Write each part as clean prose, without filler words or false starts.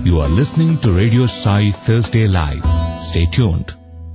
You are listening to Radio Sai Thursday Live. Stay tuned.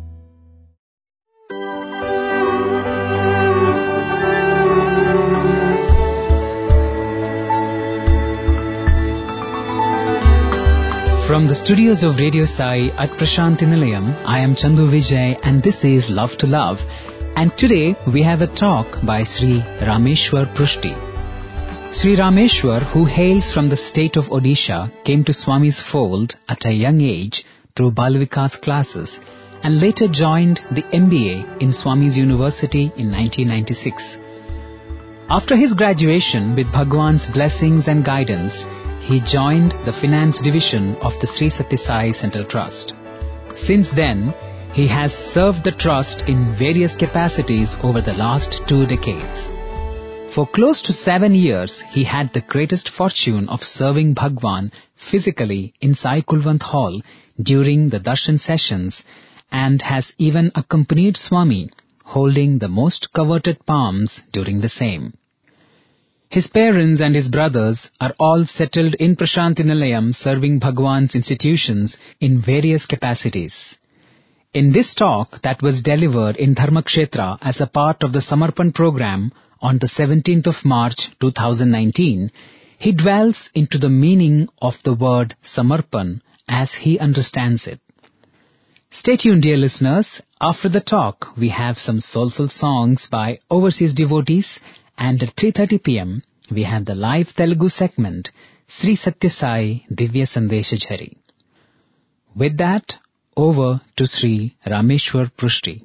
From the studios of Radio Sai at Prashanthi Nilayam, I am Chandu Vijay and this is Love to Love. And today we have a talk by Sri Rameshwar Prushti. Sri Rameshwar, who hails from the state of Odisha, came to Swami's fold at a young age through Bal Vikas classes and later joined the MBA in Swami's University in 1996. After his graduation, with Bhagwan's blessings and guidance, he joined the finance division of the Sri Sathya Sai Central Trust. Since then, he has served the trust in various capacities over the last 2 decades. For close to 7 years, he had the greatest fortune of serving Bhagwan physically in Sai Kulwant Hall during the darshan sessions and has even accompanied Swami, holding the most coveted palms during the same. His parents and his brothers are all settled in Prashanthi Nilayam serving Bhagwan's institutions in various capacities. In this talk that was delivered in Dharmakshetra as a part of the Samarpan program on the 17th of March 2019, he dwells into the meaning of the word Samarpan as he understands it. Stay tuned, dear listeners. After the talk, we have some soulful songs by overseas devotees, and at 3:30 p.m., we have the live Telugu segment, Sri Sathya Sai Divya Sandesh Jhari. With that, over to Sri Rameshwar Prushti.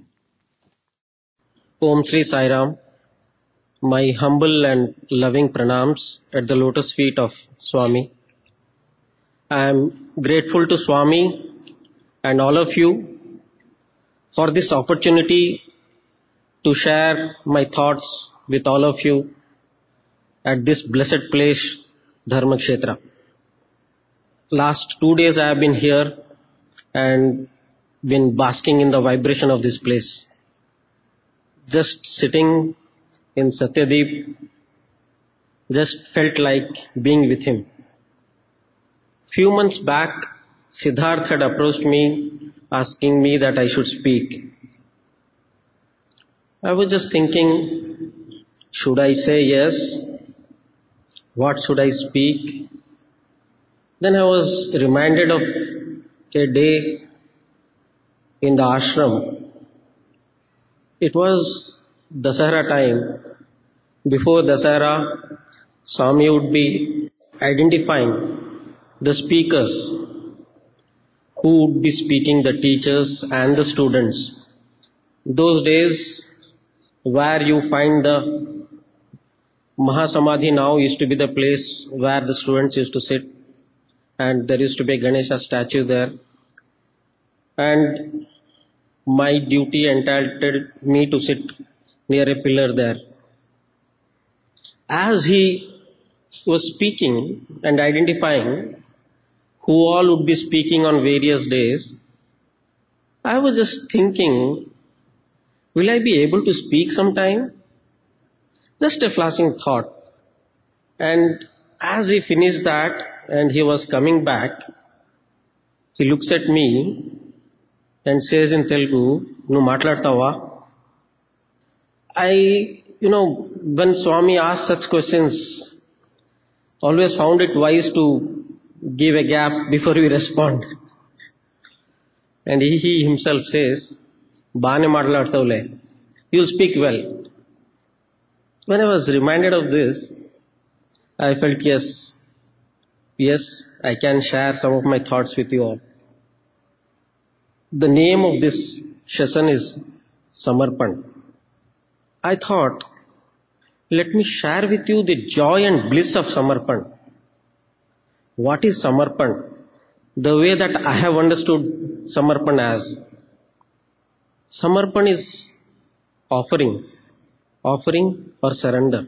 Om Sri Sai Ram. My humble and loving pranams at the lotus feet of Swami. I am grateful to Swami and all of you for this opportunity to share my thoughts with all of you at this blessed place, Dharmakshetra. Last 2 days I have been here and been basking in the vibration of this place. Just sitting in Satyadeep, just felt like being with him. Few months back, Siddharth had approached me asking me that I should speak. I was just thinking, should I say yes? What should I speak? Then I was reminded of a day in the ashram. It was Dasahara time. Before Dasahara, Swami would be identifying the speakers who would be speaking, the teachers and the students. Those days where you find the Mahasamadhi now used to be the place where the students used to sit, and there used to be a Ganesha statue there. And my duty entitled me to sit near a pillar there. As he was speaking and identifying who all would be speaking on various days, I was just thinking, will I be able to speak sometime? Just a flashing thought. And as he finished that and he was coming back, he looks at me and says in Telugu, "Nu matladtava?" When Swami asked such questions, always found it wise to give a gap before we respond. And he himself says, "Baane matladtavule, you'll speak well." When I was reminded of this, I felt yes, I can share some of my thoughts with you all. The name of this session is Samarpan. I thought, let me share with you the joy and bliss of Samarpan. What is Samarpan? The way that I have understood Samarpan as. Samarpan is offering or surrender.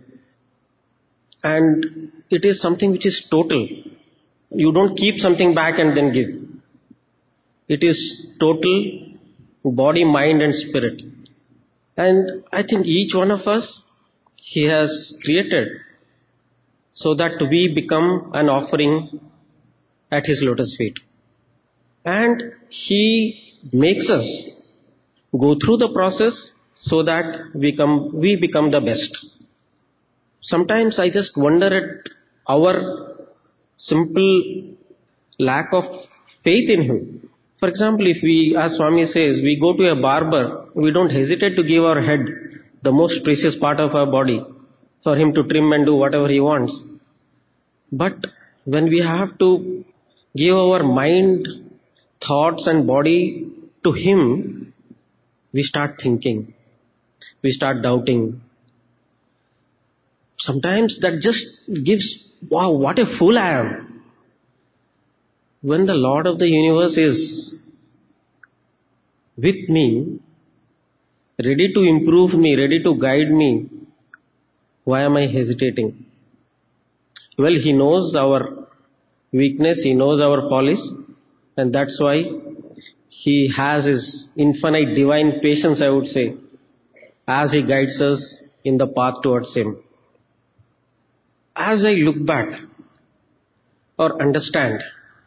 And it is something which is total. You don't keep something back and then give. It is total, body, mind and spirit. And I think each one of us, He has created so that we become an offering at his lotus feet. And he makes us go through the process so that we become the best. Sometimes I just wonder at our simple lack of faith in him. For example, if we, as Swami says, we go to a barber, we don't hesitate to give our head, the most precious part of our body, for him to trim and do whatever he wants. But when we have to give our mind, thoughts and body to him, we start thinking, we start doubting. Sometimes that just gives, wow, what a fool I am. When the Lord of the universe is with me, ready to improve me, ready to guide me, why am I hesitating? Well, he knows our weakness, he knows our follies, and that's why he has his infinite divine patience, I would say, as he guides us in the path towards him. As I look back or understand,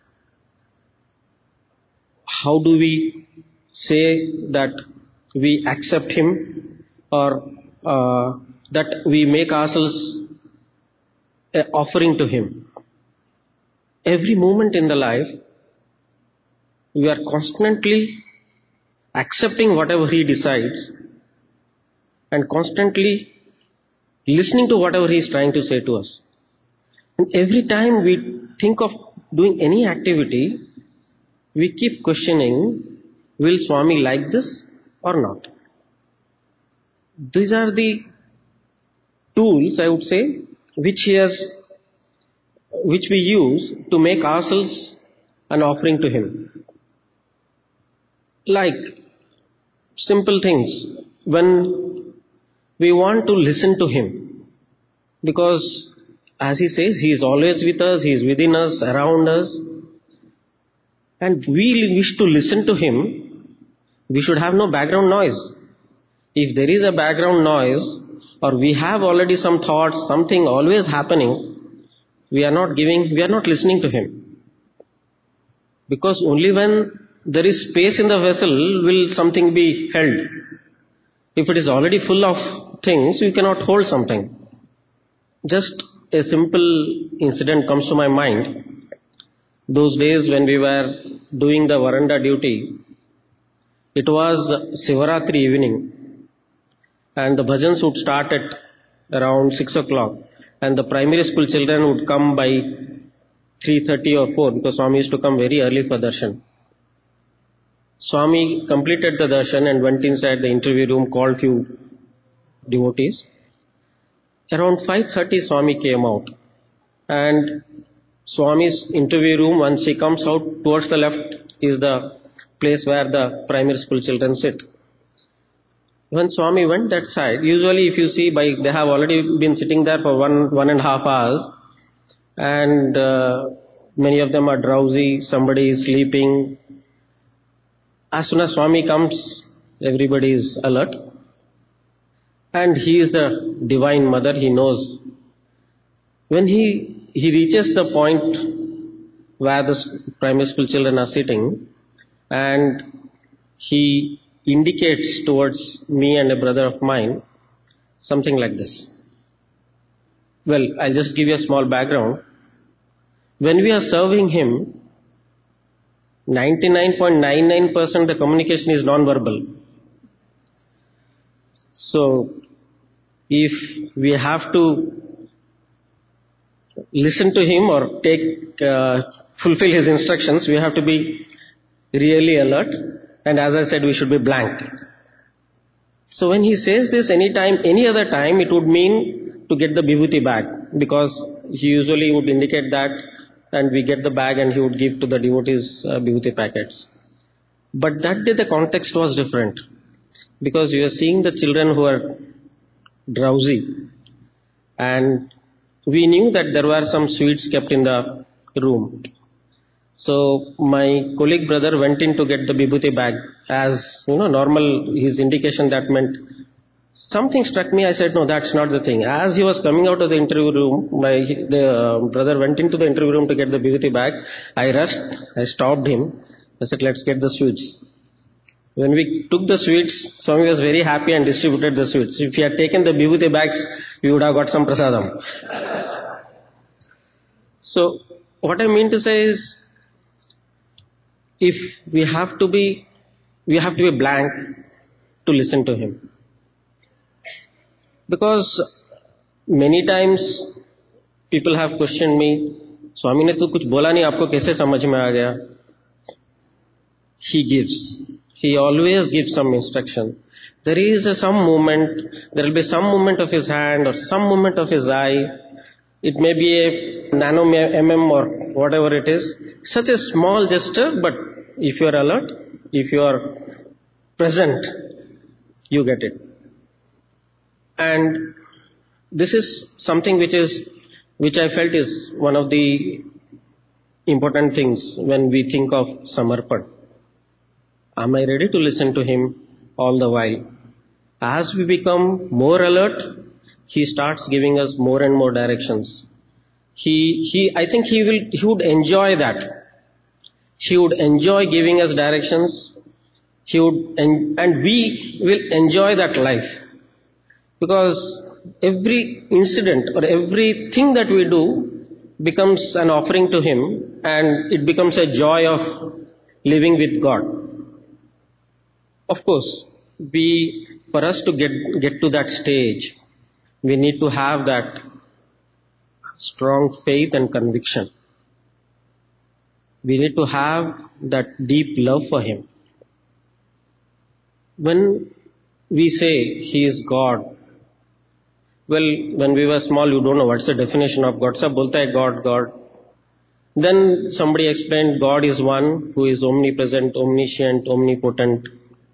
how do we say that we accept him or that we make ourselves an offering to him? Every moment in the life, we are constantly accepting whatever he decides and constantly listening to whatever he is trying to say to us. And every time we think of doing any activity, we keep questioning, will Swami like this or not? These are the tools, I would say, which we use to make ourselves an offering to him. Like simple things, when we want to listen to him, because as he says, he is always with us, he is within us, around us, and we wish to listen to him, we should have no background noise. If there is a background noise, or we have already some thoughts, something always happening, we are not listening to him. Because only when there is space in the vessel will something be held. If it is already full of things, you cannot hold something. Just a simple incident comes to my mind. Those days when we were doing the veranda duty, it was Sivaratri evening, and the bhajans would start at around 6 o'clock, and the primary school children would come by 3:30 or 4, because Swami used to come very early for darshan. Swami completed the darshan and went inside the interview room, called few devotees. Around 5:30 Swami came out, and Swami's interview room, once he comes out, towards the left is the place where the primary school children sit. When Swami went that side, usually if you see, they have already been sitting there for 1.5 hours, and many of them are drowsy, somebody is sleeping. As soon as Swami comes, everybody is alert. And he is the Divine Mother, he knows. When he reaches the point where the primary school children are sitting, and he indicates towards me and a brother of mine, something like this. Well, I'll just give you a small background. When we are serving him, 99.99% the communication is non-verbal. So, if we have to listen to him or fulfill his instructions, we have to be really alert, and as I said, we should be blank. So when he says this any other time, it would mean to get the vibhuti bag, because he usually would indicate that, and we get the bag and he would give to the devotees vibhuti packets. But that day the context was different, because we were seeing the children who are drowsy, and we knew that there were some sweets kept in the room. So my colleague brother went in to get the vibhuti bag. As normal, his indication that meant Something struck me. I said, no, that's not the thing. As he was coming out of the interview room, the brother went into the interview room to get the Bhibhuti bag. I rushed. I stopped him. I said, let's get the sweets. When we took the sweets, Swami was very happy and distributed the sweets. If he had taken the Bhibhuti bags, we would have got some prasadam. So, what I mean to say is, if we have to be blank to listen to him. Because many times people have questioned me, Swami ne to kuch bola nahi, aapko kaise samajh mein aa gaya? He gives. He always gives some instruction. There is some movement, there will be some movement of his hand or some movement of his eye. It may be a nano mm or whatever it is. Such a small gesture, but if you are alert, if you are present, you get it. And this is something which I felt is one of the important things when we think of Samarpan. Am I ready to listen to him all the while? As we become more alert, he starts giving us more and more directions. I think he would enjoy that. He would enjoy giving us directions. And we will enjoy that life. Because every incident or everything that we do becomes an offering to him, and it becomes a joy of living with God. Of course, for us to get to that stage, we need to have that strong faith and conviction. We need to have that deep love for him. When we say he is God, well, when we were small, you don't know what's the definition of God. Sab bolta hai God, God. Then somebody explained God is one who is omnipresent, omniscient, omnipotent.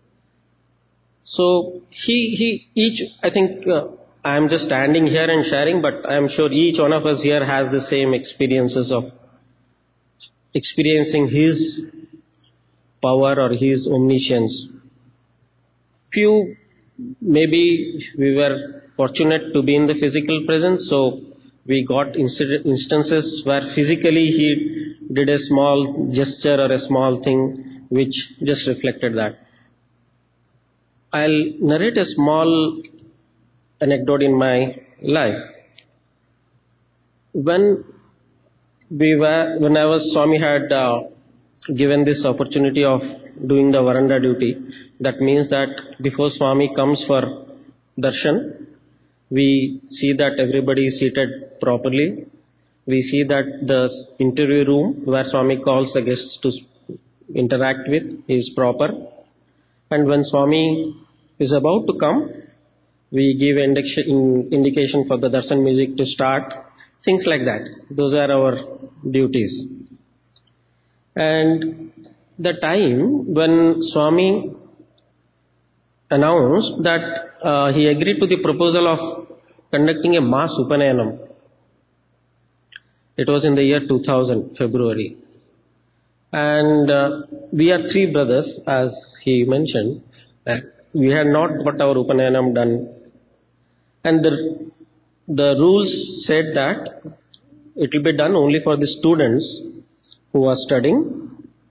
So I think I am just standing here and sharing, but I am sure each one of us here has the same experiences of experiencing his power or his omniscience. Maybe we were fortunate to be in the physical presence, so we got instances where physically he did a small gesture or a small thing which just reflected that. I'll narrate a small anecdote in my life. When Swami had given this opportunity of doing the Varanda duty, that means that before Swami comes for darshan, we see that everybody is seated properly. We see that the interview room where Swami calls the guests to interact with is proper. And when Swami is about to come, we give indication for the darshan music to start. Things like that. Those are our duties. And the time when Swami announced that he agreed to the proposal of conducting a mass Upanayanam. It was in the year 2000, February. And we are three brothers, as he mentioned. We had not got our Upanayanam done. And the rules said that it will be done only for the students who are studying.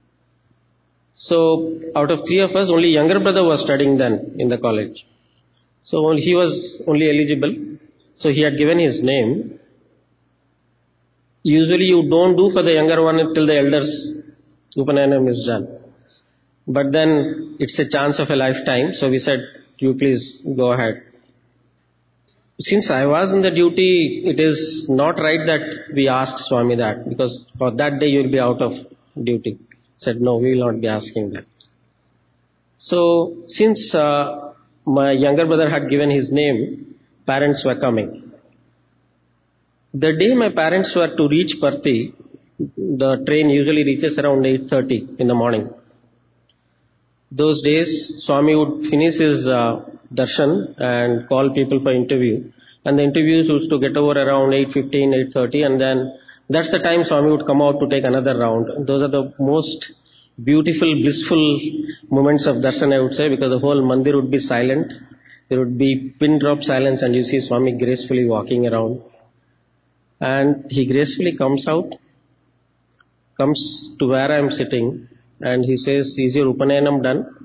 So out of three of us, only younger brother was studying then in the college. So he was only eligible. So he had given his name. Usually you don't do for the younger one until the elders Upanayanam is done. But then it's a chance of a lifetime. So we said, you please go ahead. Since I was in the duty, it is not right that we ask Swami that, because for that day you will be out of duty. Said, no, we will not be asking that. So since my younger brother had given his name, parents were coming. The day my parents were to reach Parthi, the train usually reaches around 8:30 in the morning. Those days, Swami would finish his darshan and call people for interview. And the interviews used to get over around 8:15, 8:30, and then that's the time Swami would come out to take another round. Those are the most beautiful, blissful moments of darshan, I would say, because the whole mandir would be silent. There would be pin drop silence and you see Swami gracefully walking around. And he gracefully comes out, comes to where I am sitting, and he says, "Is your Upanayanam done?"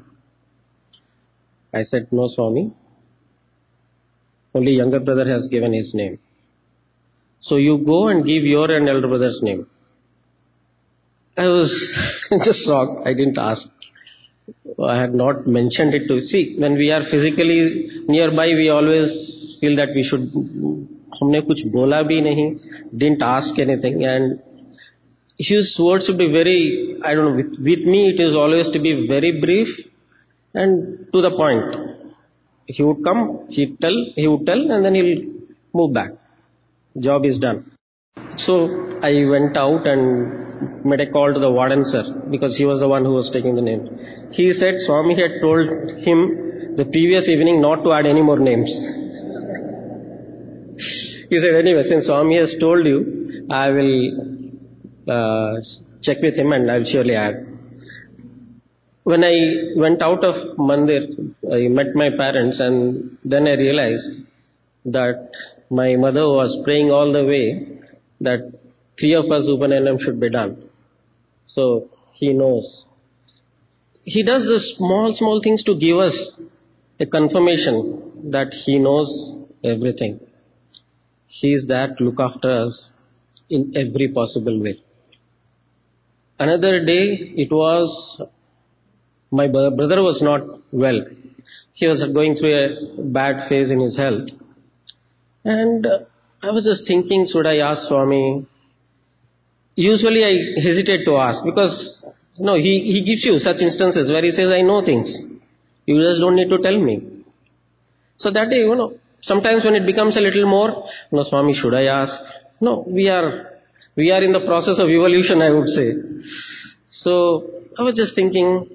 I said, "No, Swami. Only younger brother has given his name. So you go and give your and elder brother's name." I was just shocked. I didn't ask. I had not mentioned it to. See, when we are physically nearby, we always feel that we should. हमने कुछ बोला भी नहीं, didn't ask anything, and his words would be very, I don't know, with me it is always to be very brief and to the point. He would come, he would tell, and then he'll move back. Job is done. So I went out and made a call to the warden sir, because he was the one who was taking the name. He said Swami had told him the previous evening not to add any more names. He said, "Anyway, since Swami has told you, I will check with him and I will surely add." When I went out of Mandir, I met my parents, and then I realized that my mother was praying all the way that 3 of us Upanayanam should be done. So he knows. He does the small things to give us a confirmation that he knows everything. He is there to look after us in every possible way. Another day, it was, my brother was not well. He was going through a bad phase in his health. And I was just thinking, should I ask Swami? Usually I hesitate to ask because, he gives you such instances where he says, "I know things. You just don't need to tell me." So that day, sometimes when it becomes a little more, Swami, should I ask? No, we are in the process of evolution, I would say. So I was just thinking,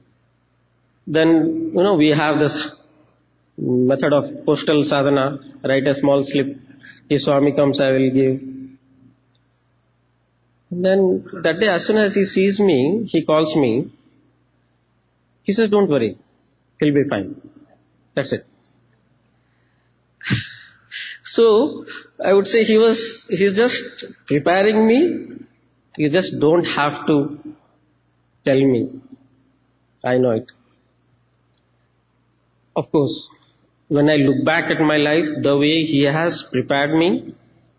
then, we have this method of postal sadhana, write a small slip. If Swami comes, I will give. And then that day, as soon as he sees me, he calls me. He says, "Don't worry, he'll be fine." That's it. So I would say he's just preparing me. You just don't have to tell me. I know it. Of course, when I look back at my life, the way he has prepared me,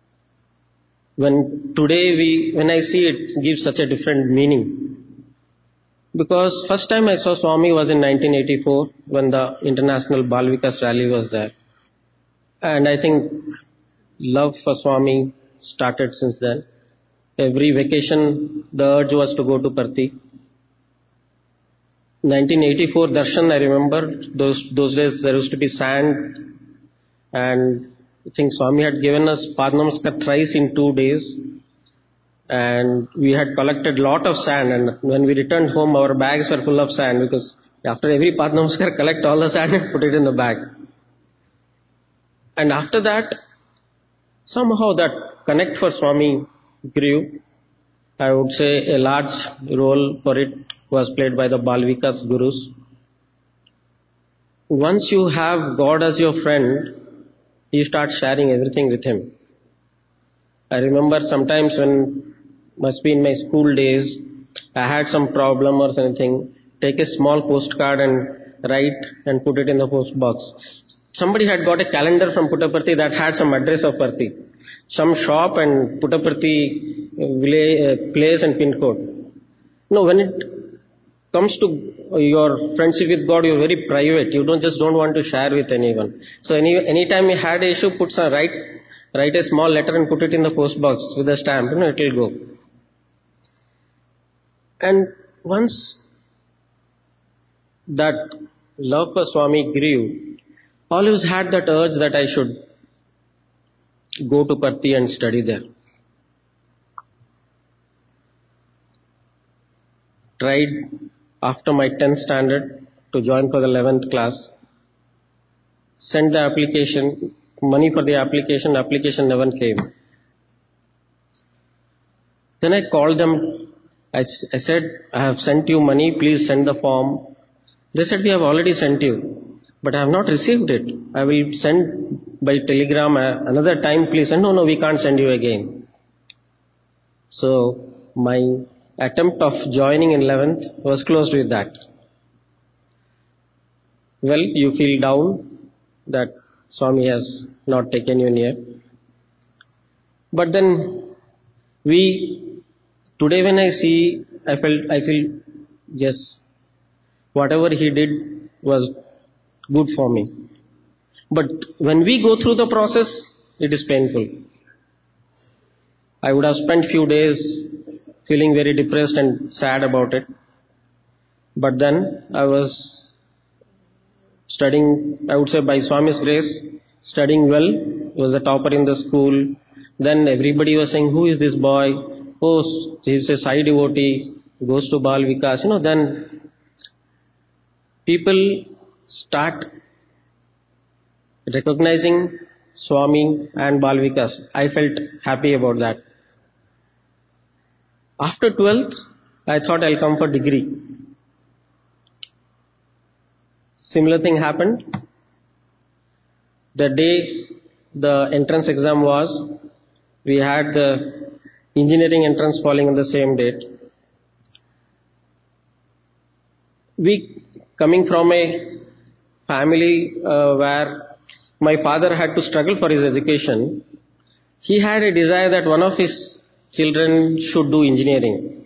when I see it, gives such a different meaning. Because first time I saw Swami was in 1984 when the International Bal Vikas Rally was there. And I think love for Swami started since then. Every vacation, the urge was to go to Parthi. 1984 Darshan, I remember, those days there used to be sand, and I think Swami had given us Padnamaskar thrice in 2 days, and we had collected lot of sand, and when we returned home our bags were full of sand, because after every Padnamaskar collect all the sand and put it in the bag. And after that, somehow that connect for Swami grew. I would say a large role for it was played by the Bal Vikas Gurus. Once you have God as your friend, you start sharing everything with Him. I remember sometimes when, must be in my school days, I had some problem or something, take a small postcard and write and put it in the post box. Somebody had got a calendar from Puttaparthi that had some address of Parthi, some shop and Puttaparthi place and pin code. When it comes to your friendship with God, you're very private. You don't want to share with anyone. So anytime you had an issue, write a small letter and put it in the post box with a stamp. It will go. And once that love for Swami grew, always had that urge that I should go to Parthi and study there. Tried after my 10th standard to join for the 11th class. Sent the application, money for the application never came. Then I called them. I said, "I have sent you money, please send the form." They said, "We have already sent you." but I have not received it. I will send by telegram another time, please. And no, we can't send you again. So my attempt of joining in 11th was closed with that. Well, you feel down that Swami has not taken you near. But then today when I see, I feel, yes, whatever he did was good for me. But when we go through the process, it is painful. I would have spent few days feeling very depressed and sad about it. But then I was studying, I would say by Swami's grace, studying well, was the topper in the school. Then everybody was saying, who is this boy? Oh, he's a Sai devotee, goes to Bal Vikas. Then people start recognizing Swami and Bal Vikas. I felt happy about that. After 12th, I thought I'll come for degree. Similar thing happened. The day the entrance exam was, we had the engineering entrance falling on the same date. We coming from a family where my father had to struggle for his education, he had a desire that one of his children should do engineering.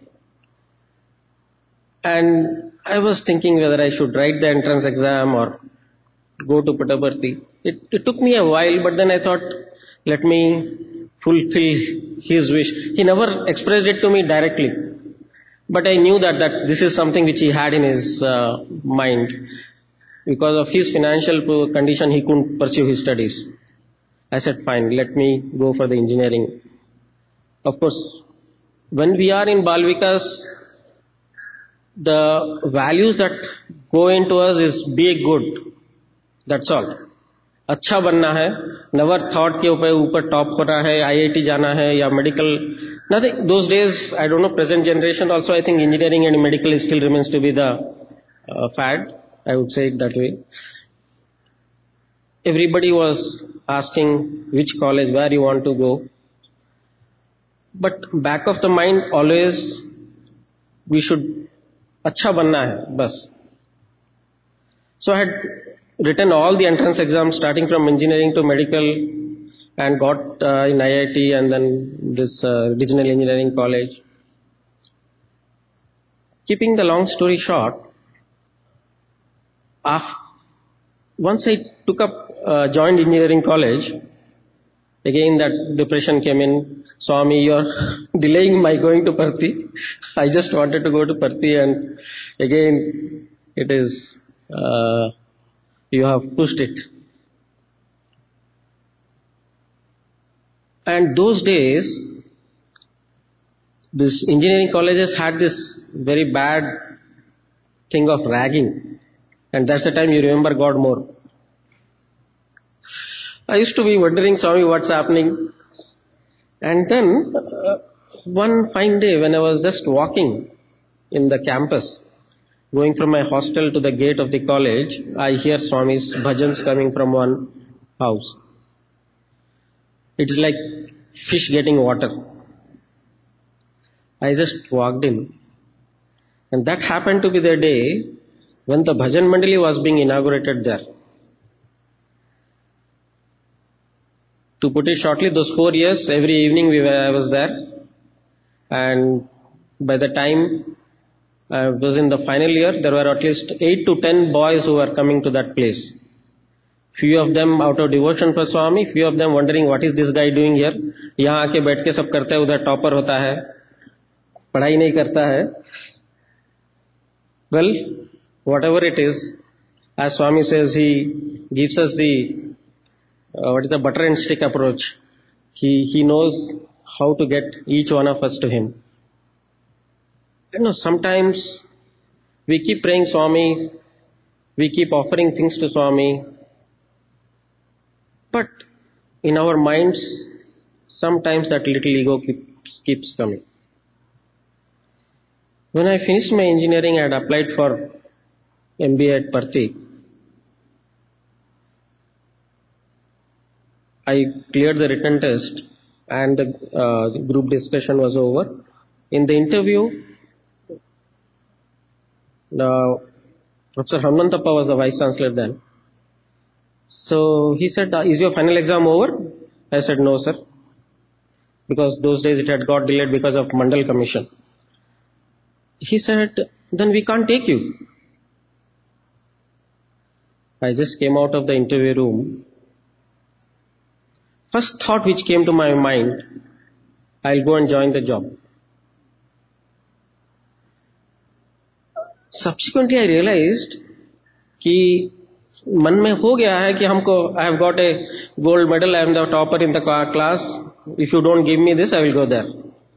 And I was thinking whether I should write the entrance exam or go to Puttaparthi. It took me a while, but then I thought, let me fulfill his wish. He never expressed it to me directly. But I knew that this is something which he had in his mind. Because of his financial condition, he couldn't pursue his studies. I said, fine, let me go for the engineering. Of course, when we are in Bal Vikas, the values that go into us is be good. That's all. अच्छा बनना है. Never thought के ऊपर top होना है, IIT जाना है या medical. Nothing. Those days, I don't know, present generation also, I think engineering and medical still remains to be the fad. I would say it that way. Everybody was asking which college, where you want to go. But back of the mind always, we should अच्छा बनना है, बस. So I had written all the entrance exams starting from engineering to medical and got in IIT and then this regional engineering college. Keeping the long story short, once I joined engineering college, again that depression came in. Swami, you're delaying my going to Parthi. I just wanted to go to Parthi and again it is, you have pushed it. And those days, this engineering colleges had this very bad thing of ragging. And that's the time you remember God more. I used to be wondering, Swami, what's happening? And then, one fine day when I was just walking in the campus, going from my hostel to the gate of the college, I hear Swami's bhajans coming from one house. It's like fish getting water. I just walked in. And that happened to be the day when the bhajan mandali was being inaugurated there. To put it shortly, those 4 years, every evening I was there. And by the time I was in the final year, there were at least 8 to 10 boys who were coming to that place. Few of them out of devotion for Swami, few of them wondering what is this guy doing here. यहाँ आके बैठ के सब करता है, उधर topper होता है, पढ़ाई नहीं करता है. Well, whatever it is, as Swami says, he gives us the butter and stick approach. He knows how to get each one of us to him. Sometimes we keep praying Swami, we keep offering things to Swami, but in our minds, sometimes that little ego keeps coming. When I finished my engineering, I had applied for MBA at Parthi. I cleared the written test and the group discussion was over. In the interview, Professor Hanmantappa was the Vice Chancellor then. So he said, is your final exam over? I said, no, sir. Because those days it had got delayed because of Mandal Commission. He said, then we can't take you. I just came out of the interview room. First thought which came to my mind, I'll go and join the job. Subsequently, I realized कि मन में हो गया है कि हमको I have got a gold medal, I am the topper in the class. If you don't give me this, I will go there.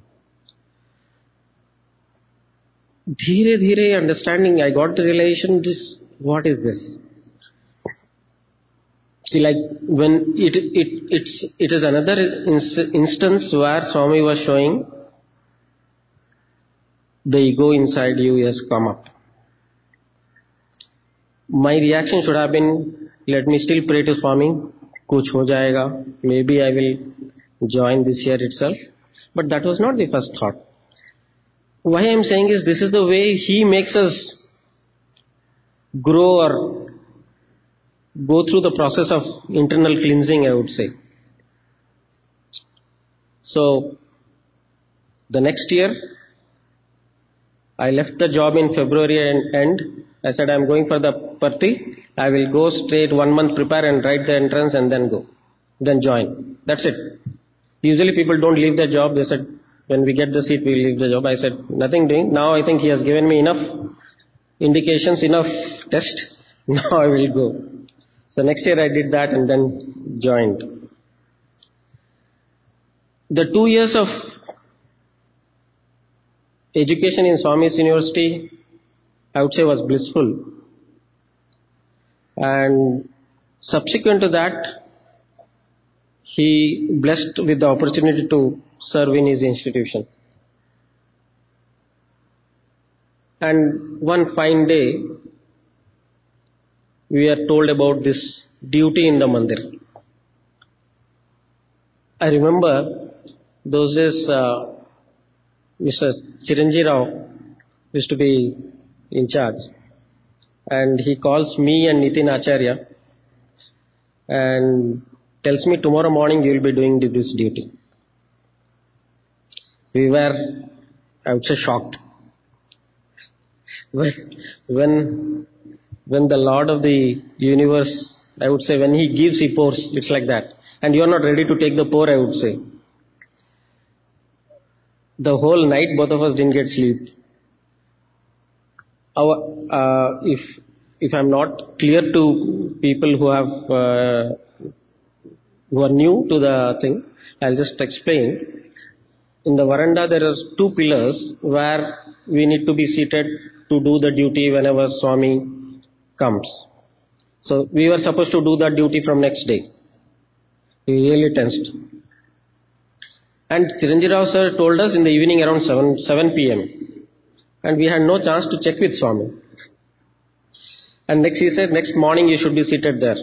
धीरे धीरे understanding, I got the realization, this, what is this? See, like when it is another instance where Swami was showing the ego inside you has come up. My reaction should have been, let me still pray to Swami, kuch ho jayega, maybe I will join this year itself. But that was not the first thought. Why I am saying is, this is the way he makes us grow or go through the process of internal cleansing, I would say. So, the next year, I left the job in February end. I said, I am going for the Parthi. I will go straight 1 month, prepare and write the entrance and then go. Then join. That's it. Usually people don't leave their job. They said, when we get the seat, we will leave the job. I said, nothing doing. Now I think he has given me enough indications, enough test. Now I will go. So next year I did that and then joined. The 2 years of education in Swami's University, I would say, was blissful. And subsequent to that, he blessed with the opportunity to serve in his institution. And one fine day, we are told about this duty in the mandir. I remember those days, Mr. Chiranjeev Rao used to be in charge, and he calls me and Nitin Acharya and tells me, tomorrow morning you will be doing this duty. We were, I would say, shocked. When the Lord of the universe, I would say, when he gives, he pours, it's like that. And you are not ready to take the pour, I would say. The whole night both of us didn't get sleep. If I'm not clear to people who are new to the thing, I'll just explain. In the veranda there are 2 pillars where we need to be seated to do the duty whenever Swami comes. So we were supposed to do that duty from next day. We really tensed. And Chiranjeev Rao sir told us in the evening around 7 p.m. And we had no chance to check with Swami. And next he said, next morning you should be seated there.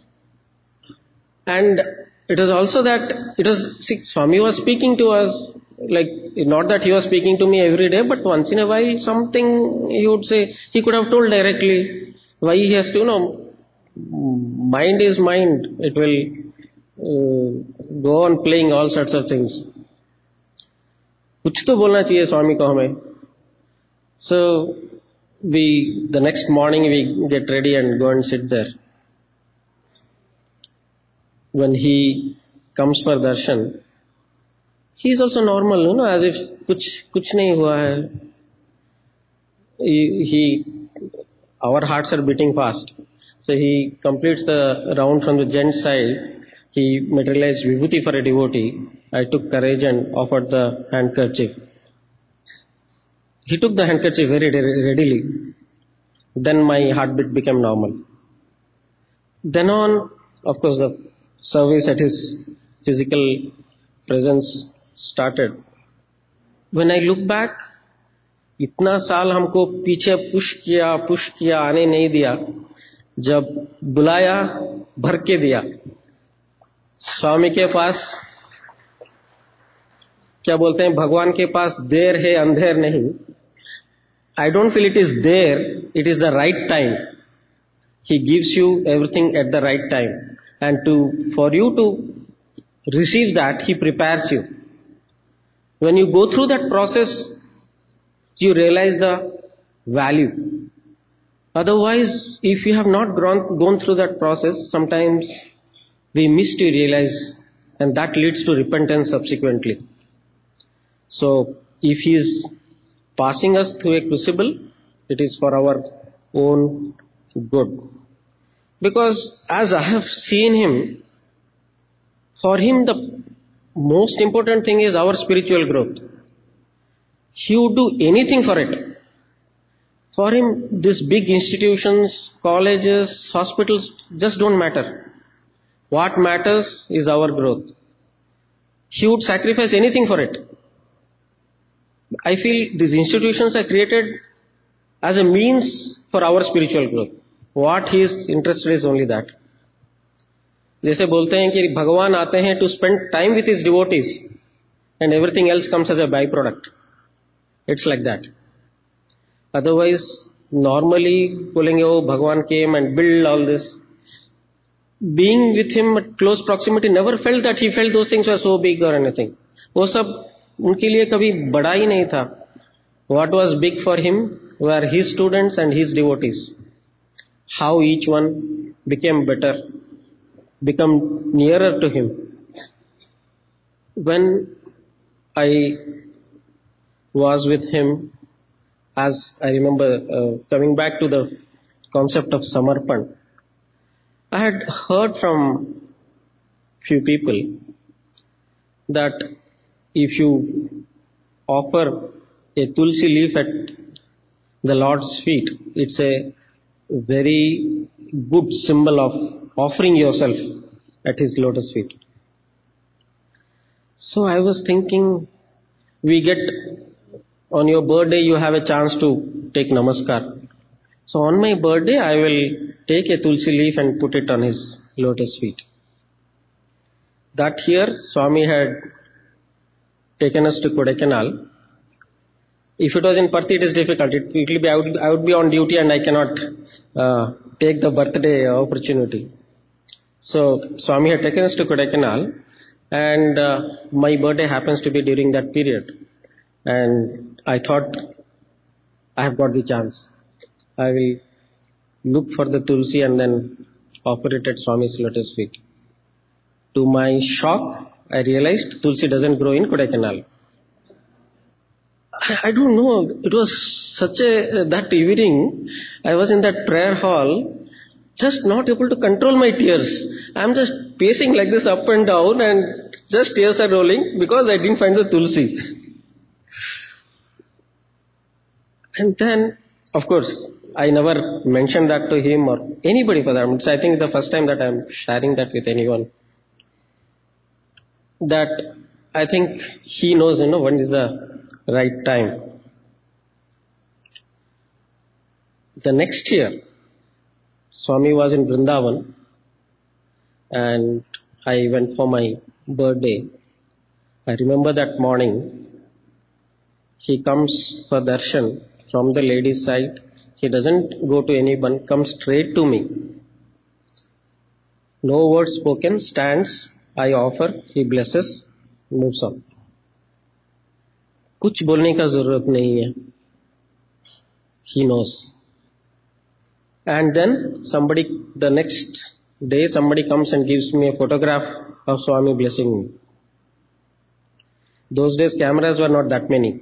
And it is also that, Swami was speaking to us, like, not that he was speaking to me every day, but once in a while something he would say, he could have told directly. Why he has to, mind is mind. It will go on playing all sorts of things. कुछ तो बोलना चाहिए स्वामी को हमें. So the next morning we get ready and go and sit there. When he comes for darshan, he is also normal, as if kuch nahi hua hai. Our hearts are beating fast. So he completes the round from the gent side. He materialized vibhuti for a devotee. I took courage and offered the handkerchief. He took the handkerchief very readily. Then my heartbeat became normal. Then on, of course, the service at his physical presence started. When I look back, इतना साल हमको पीछे push किया आने नहीं दिया. जब बुलाया, भर के दिया. स्वामी के पास क्या बोलते हैं, भगवान के पास देर है अंधेर नहीं. I don't feel it is there, it is the right time. He gives you everything at the right time. And for you to receive that, He prepares you. When you go through that process, you realize the value. Otherwise, if you have not gone through that process, sometimes we miss to realize, and that leads to repentance subsequently. So, if He is passing us through a crucible, it is for our own good. Because as I have seen Him, for Him the most important thing is our spiritual growth. He would do anything for it. For Him, these big institutions, colleges, hospitals just don't matter. What matters is our growth. He would sacrifice anything for it. I feel these institutions are created as a means for our spiritual growth. What he is interested is only that. जैसे बोलते हैं कि भगवान आते हैं to spend time with his devotees and everything else comes as a byproduct. It's like that. Otherwise, normally बोलेंगे वो भगवान came and built all this. Being with him at close proximity never felt that he felt those things were so big or anything. वो सब उनके लिए कभी बड़ा ही नहीं था. What was big for him were his students and his devotees. How each one became better, become nearer to him. When I was with him, as I remember coming back to the concept of Samarpan, I had heard from few people that if you offer a tulsi leaf at the Lord's feet, it's a very good symbol of offering yourself at His lotus feet. So I was thinking, we get, on your birthday you have a chance to take namaskar. So on my birthday I will take a tulsi leaf and put it on His lotus feet. That year Swami had taken us to Kodaikanal. If it was in Perth, it is difficult. It will be, I would be on duty and I cannot take the birthday opportunity. So Swami had taken us to Kodaikanal, and my birthday happens to be during that period. And I thought, I have got the chance. I will look for the tulsi and then offer it at Swami's lotus feet. To my shock, I realized tulsi doesn't grow in Kodaikanal. I don't know, it was such that evening, I was in that prayer hall, just not able to control my tears. I'm just pacing like this up and down and just tears are rolling because I didn't find the tulsi. And then, of course, I never mentioned that to him or anybody for that. It's, I think, the first time that I'm sharing that with anyone. That I think he knows, when is the right time. The next year, Swami was in Vrindavan and I went for my birthday. I remember that morning, he comes for darshan from the ladies' side. He doesn't go to anyone, comes straight to me. No word spoken, stands, I offer, he blesses, moves on. कुछ बोलने का जरूरत नहीं है. He knows. And then the next day somebody comes and gives me a photograph of Swami blessing me. Those days cameras were not that many.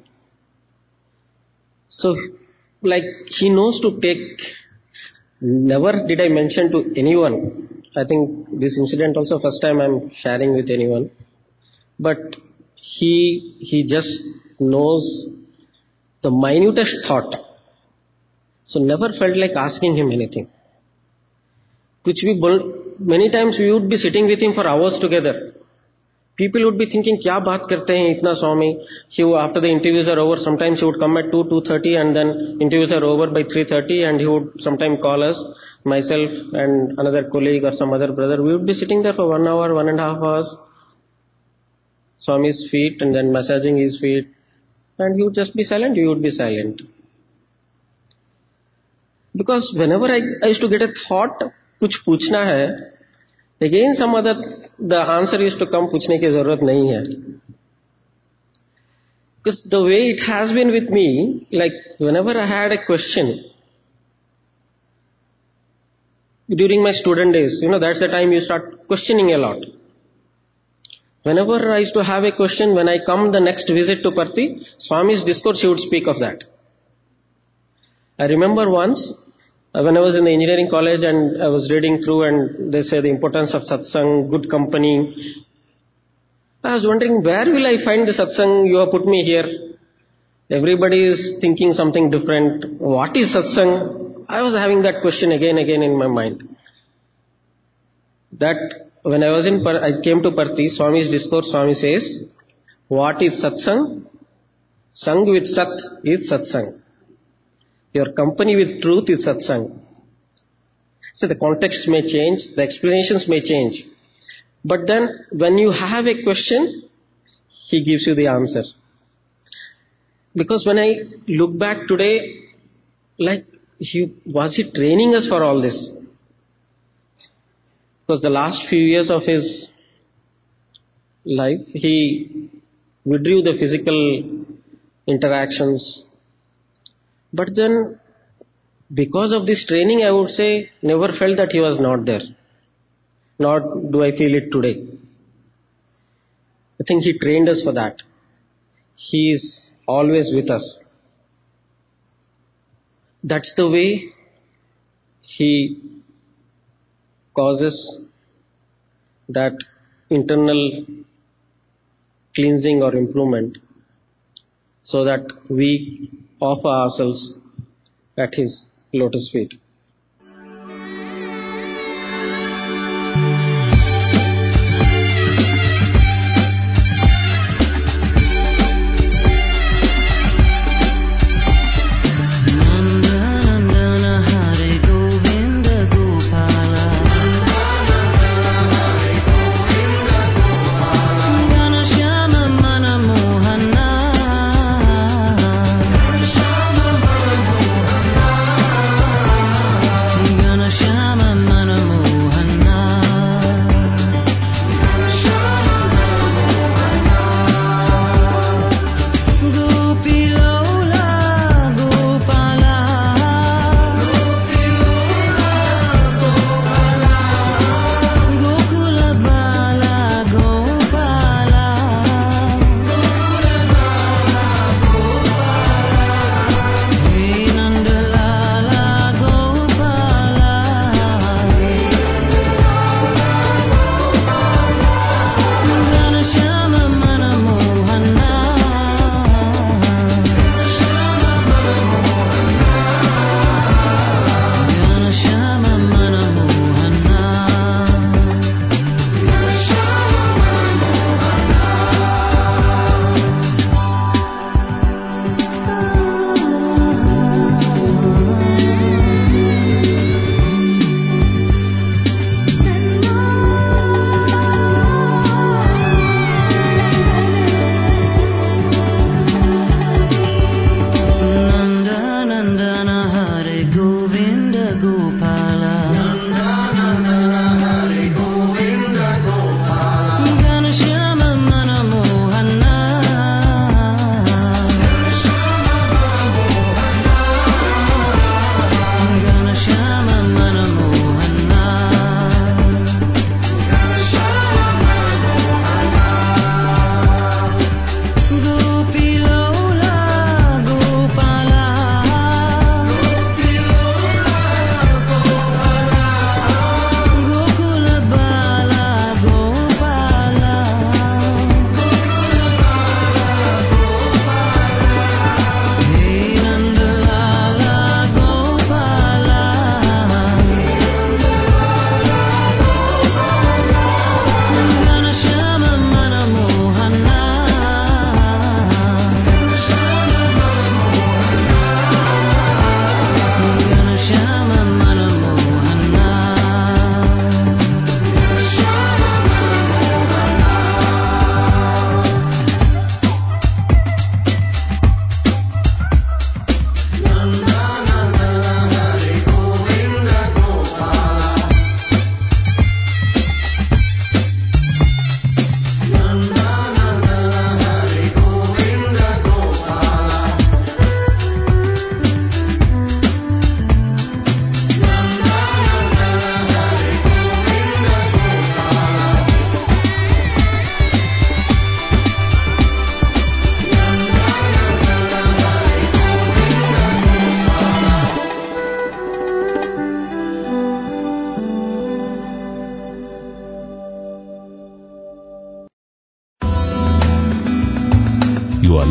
So, he knows to take. Never did I mention to anyone. I think this incident also first time I'm sharing with anyone. But he just knows the minutest thought. So never felt like asking him anything. Many times we would be sitting with him for hours together. People would be thinking, kya baat karte hain itna Swami? After the interviews are over, sometimes he would come at 2:30 and then interviews are over by 3:30 and he would sometime call us. myself and another colleague or some other brother, we would be sitting there for 1 hour, 1.5 hours, Swami's feet, and then massaging his feet, and he would just be silent, we would be silent. Because whenever I used to get a thought, कुछ पूछना है, again some other, the answer used to come, पूछने की जरूरत नहीं है. Because the way it has been with me, like whenever I had a question, during my student days, that's the time you start questioning a lot. Whenever I used to have a question, when I come the next visit to Parthi, Swami's discourse, he would speak of that. I remember once, when I was in the engineering college and I was reading through and they say the importance of satsang, good company. I was wondering, where will I find the satsang? You have put me here. Everybody is thinking something different. What is satsang? I was having that question again in my mind. That when I came to Parthi, Swami's discourse, Swami says, what is satsang? Sang with sat is satsang. Your company with truth is satsang. So the context may change, the explanations may change. But then when you have a question, he gives you the answer. Because when I look back today, like, was he training us for all this? Because the last few years of his life, he withdrew the physical interactions. But then, because of this training, I would say, never felt that he was not there. Nor do I feel it today. I think he trained us for that. He is always with us. That's the way he causes that internal cleansing or improvement, so that we offer ourselves at his lotus feet.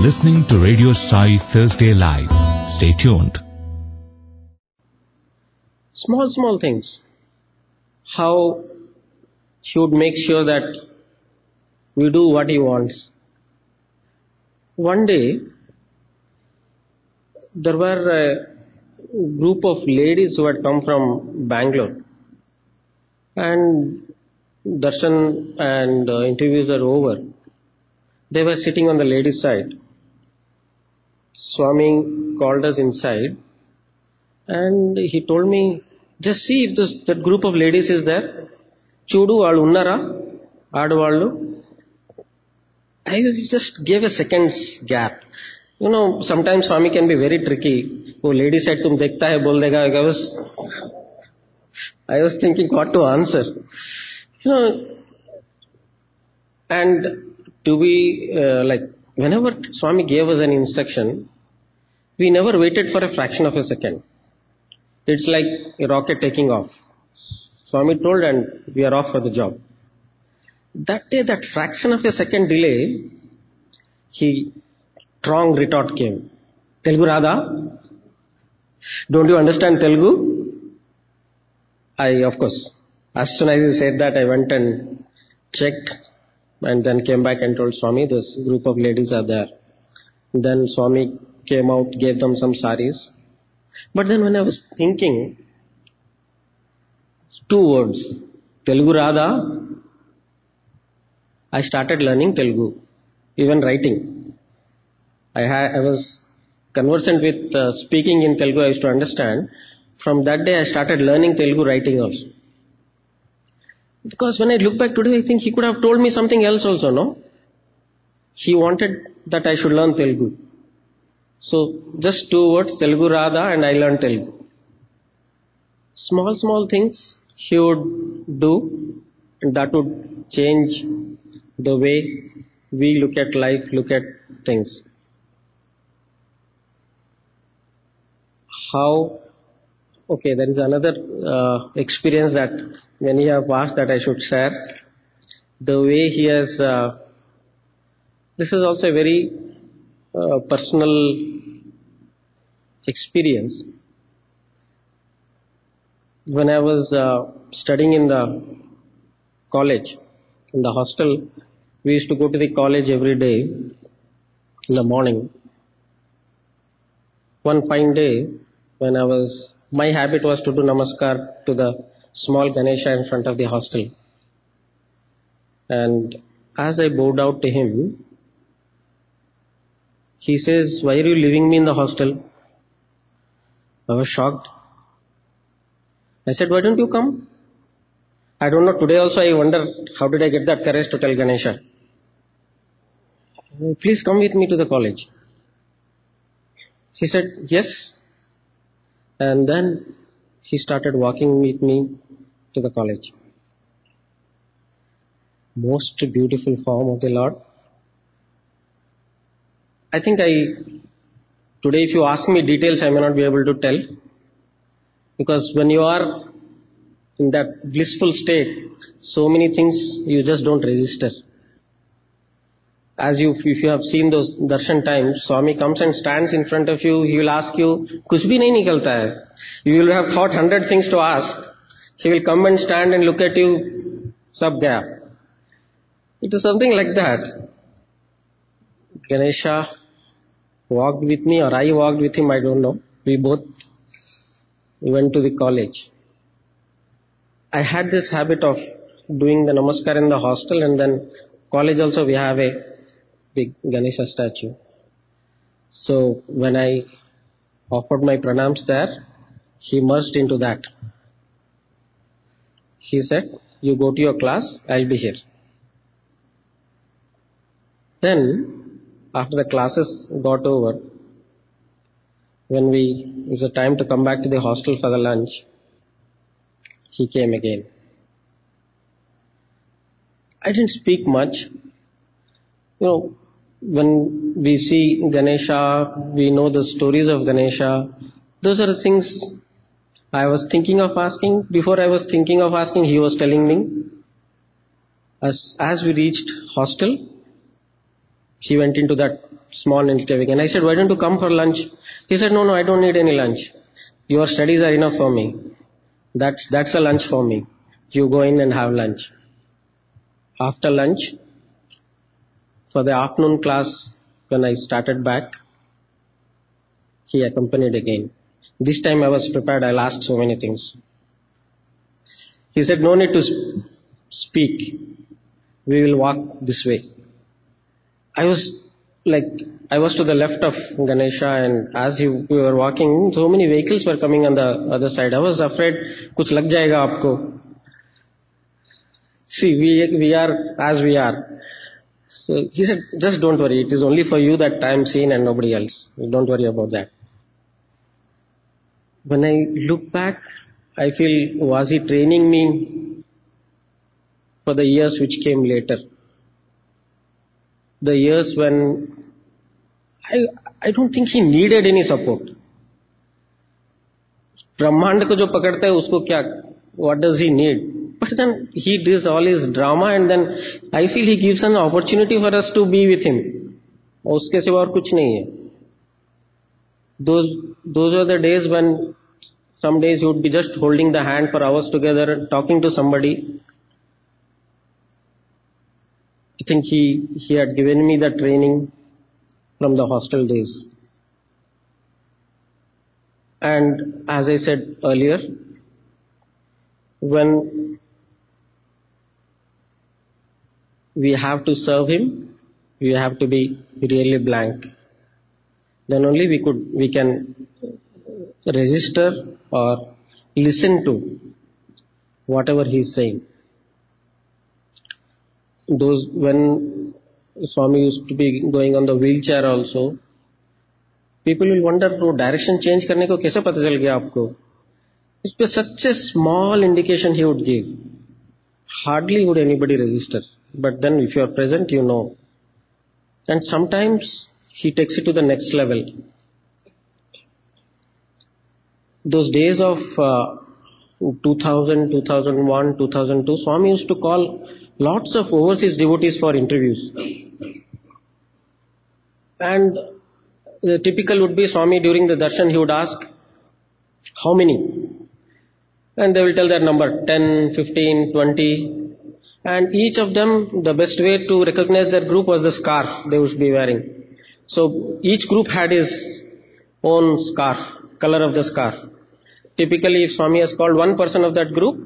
listening to Radio Sai Thursday Live. Stay tuned. Small things. How he would make sure that we do what he wants. One day, there were a group of ladies who had come from Bangalore. And darshan and interviews are over. They were sitting on the ladies' side. Swami called us inside and he told me, just see if that group of ladies is there. Chudu vallu unnara, aadvallu. I just gave a second's gap. You know, sometimes Swami can be very tricky. Oh, lady said, tum dekhta hai, bol dega. I was thinking what to answer. You know, and to be whenever Swami gave us an instruction, we never waited for a fraction of a second. It's like a rocket taking off. Swami told and we are off for the job. That day, that fraction of a second delay, strong retort came. Telugu Radha? Don't you understand Telugu? Of course, as soon as he said that, I went and checked and then came back and told Swami, this group of ladies are there. Then Swami came out, gave them some saris. But then when I was thinking, 2 words, Telugu Radha, I started learning Telugu, even writing. I was conversant with speaking in Telugu, I used to understand. From that day I started learning Telugu writing also. Because when I look back today, I think he could have told me something else also, no? He wanted that I should learn Telugu. So just 2 words, Telugu Radha, and I learned Telugu. Small things he would do, and that would change the way we look at life, look at things. There is another experience that when he have asked that I should share. The way he has, this is also a very personal experience. When I was studying in the college, in the hostel, we used to go to the college every day in the morning. One fine day, when my habit was to do namaskar to the small Ganesha in front of the hostel. And as I bowed out to him, he says, why are you leaving me in the hostel? I was shocked. I said, why don't you come? I don't know, today also I wonder how did I get that courage to tell Ganesha. Please come with me to the college. He said, yes. And then he started walking with me to the college. Most beautiful form of the Lord. I think today if you ask me details, I may not be able to tell. Because when you are in that blissful state, so many things you just don't register. If you have seen those darshan times, Swami comes and stands in front of you, he will ask you, kuch bhi nahi nikalta hai. You will have thought 100 things to ask. He will come and stand and look at you, sab gaya. It is something like that. Ganesha walked with me, or I walked with him, I don't know. We both went to the college. I had this habit of doing the namaskar in the hostel, and then college also we have a big Ganesha statue. So when I offered my pranams there, he merged into that. He said, you go to your class, I'll be here. Then, after the classes got over, when it was a time to come back to the hostel for the lunch, he came again. I didn't speak much. You know, when we see Ganesha, we know the stories of Ganesha. Those are the things I was thinking of asking. Before I was thinking of asking, he was telling me. As we reached hostel, He went into that small interview and I said, why don't you come for lunch? He said, no, I don't need any lunch. Your studies are enough for me. That's a lunch for me. You go in and have lunch. After lunch, for the afternoon class, when I started back, he accompanied again. This time I was prepared. I'll ask so many things. He said, no need to speak. We will walk this way. I was to the left of Ganesha, and as we were walking, so many vehicles were coming on the other side. I was afraid, kuch lag jayega aapko. See, we are as we are. So he said, just don't worry. It is only for you that I am seen and nobody else. Don't worry about that. When I look back, I feel, was he training me for the years which came later? The years when I don't think he needed any support. Brahmand ko jo pakadta hai, usko kya, what does he need? But then he does all his drama, and then I feel he gives an opportunity for us to be with him. Uske siwa aur kuch nahi hai. Those are the days when some days he would be just holding the hand for hours together, talking to somebody. I think he had given me the training from the hostel days. And as I said earlier, when we have to serve him, we have to be really blank. Then only we can register or listen to whatever he is saying. When Swami used to be going on the wheelchair also, people will wonder, direction change करने को कैसे पता चल गया आपको? इस पे such a small indication he would give. Hardly would anybody register. But then if you are present, you know. And sometimes he takes it to the next level. Those days of 2000, 2001, 2002, Swami used to call lots of overseas devotees for interviews. And the typical would be Swami during the darshan, he would ask, how many? And they will tell their number, 10, 15, 20. And each of them, the best way to recognize their group was the scarf they would be wearing. So each group had his own scarf, color of the scarf. Typically, if Swami has called one person of that group,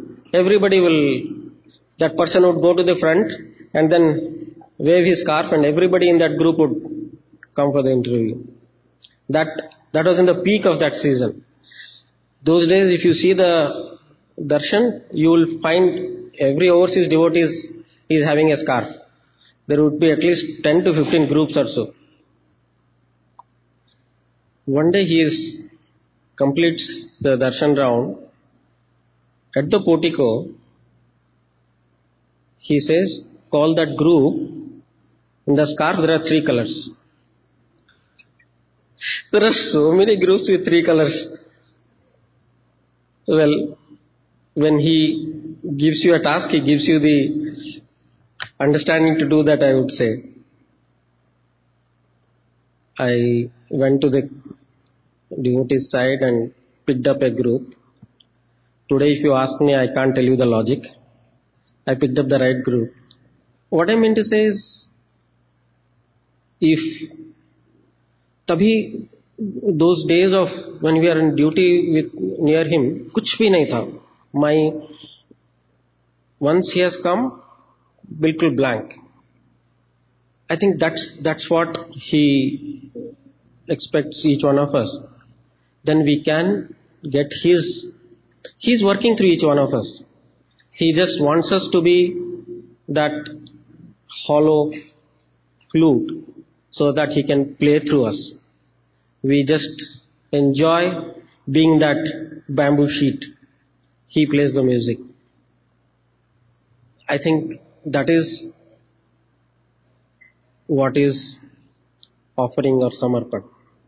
that person would go to the front and then wave his scarf, and everybody in that group would come for the interview. That was in the peak of that season. Those days, if you see the darshan, you will find every overseas devotee is having a scarf. There would be at least 10 to 15 groups or so. One day he completes the darshan round. At the portico, he says, call that group. In the scarf there are 3 colors. There are so many groups with 3 colors. Well, when he gives you a task, he gives you the understanding to do that, I would say. I went to the devotee's side and picked up a group. Today, if you ask me, I can't tell you the logic. I picked up the right group. What I mean to say is, Tabhi, those days of when we are in duty near him, kuch bhi nahi tha. Once he has come, bilkul blank. I think that's what he expects each one of us. Then we can get he's working through each one of us. He just wants us to be that hollow flute so that he can play through us. We just enjoy being that bamboo sheet. He plays the music. I think that is what is offering or samarpan.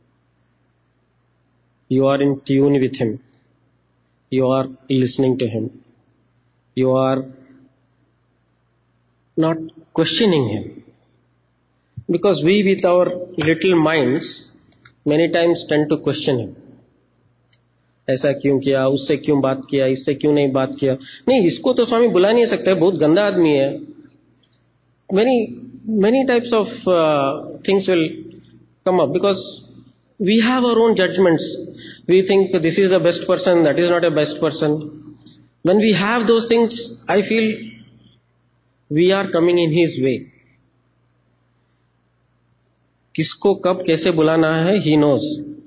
You are in tune with him. You are listening to him. You are not questioning him. because we with our little minds many times tend to question him. ऐसा क्यों किया, उससे क्यों बात किया, इससे क्यों नहीं बात किया. नहीं, इसको तो स्वामी बुला नहीं सकते, बहुत गंदा आदमी है. Many types of things will come up because we have our own judgments. We think this is the best person, that is not a best person. When we have those things, I feel we are coming in his way. किसको कब कैसे बुलाना है, he knows.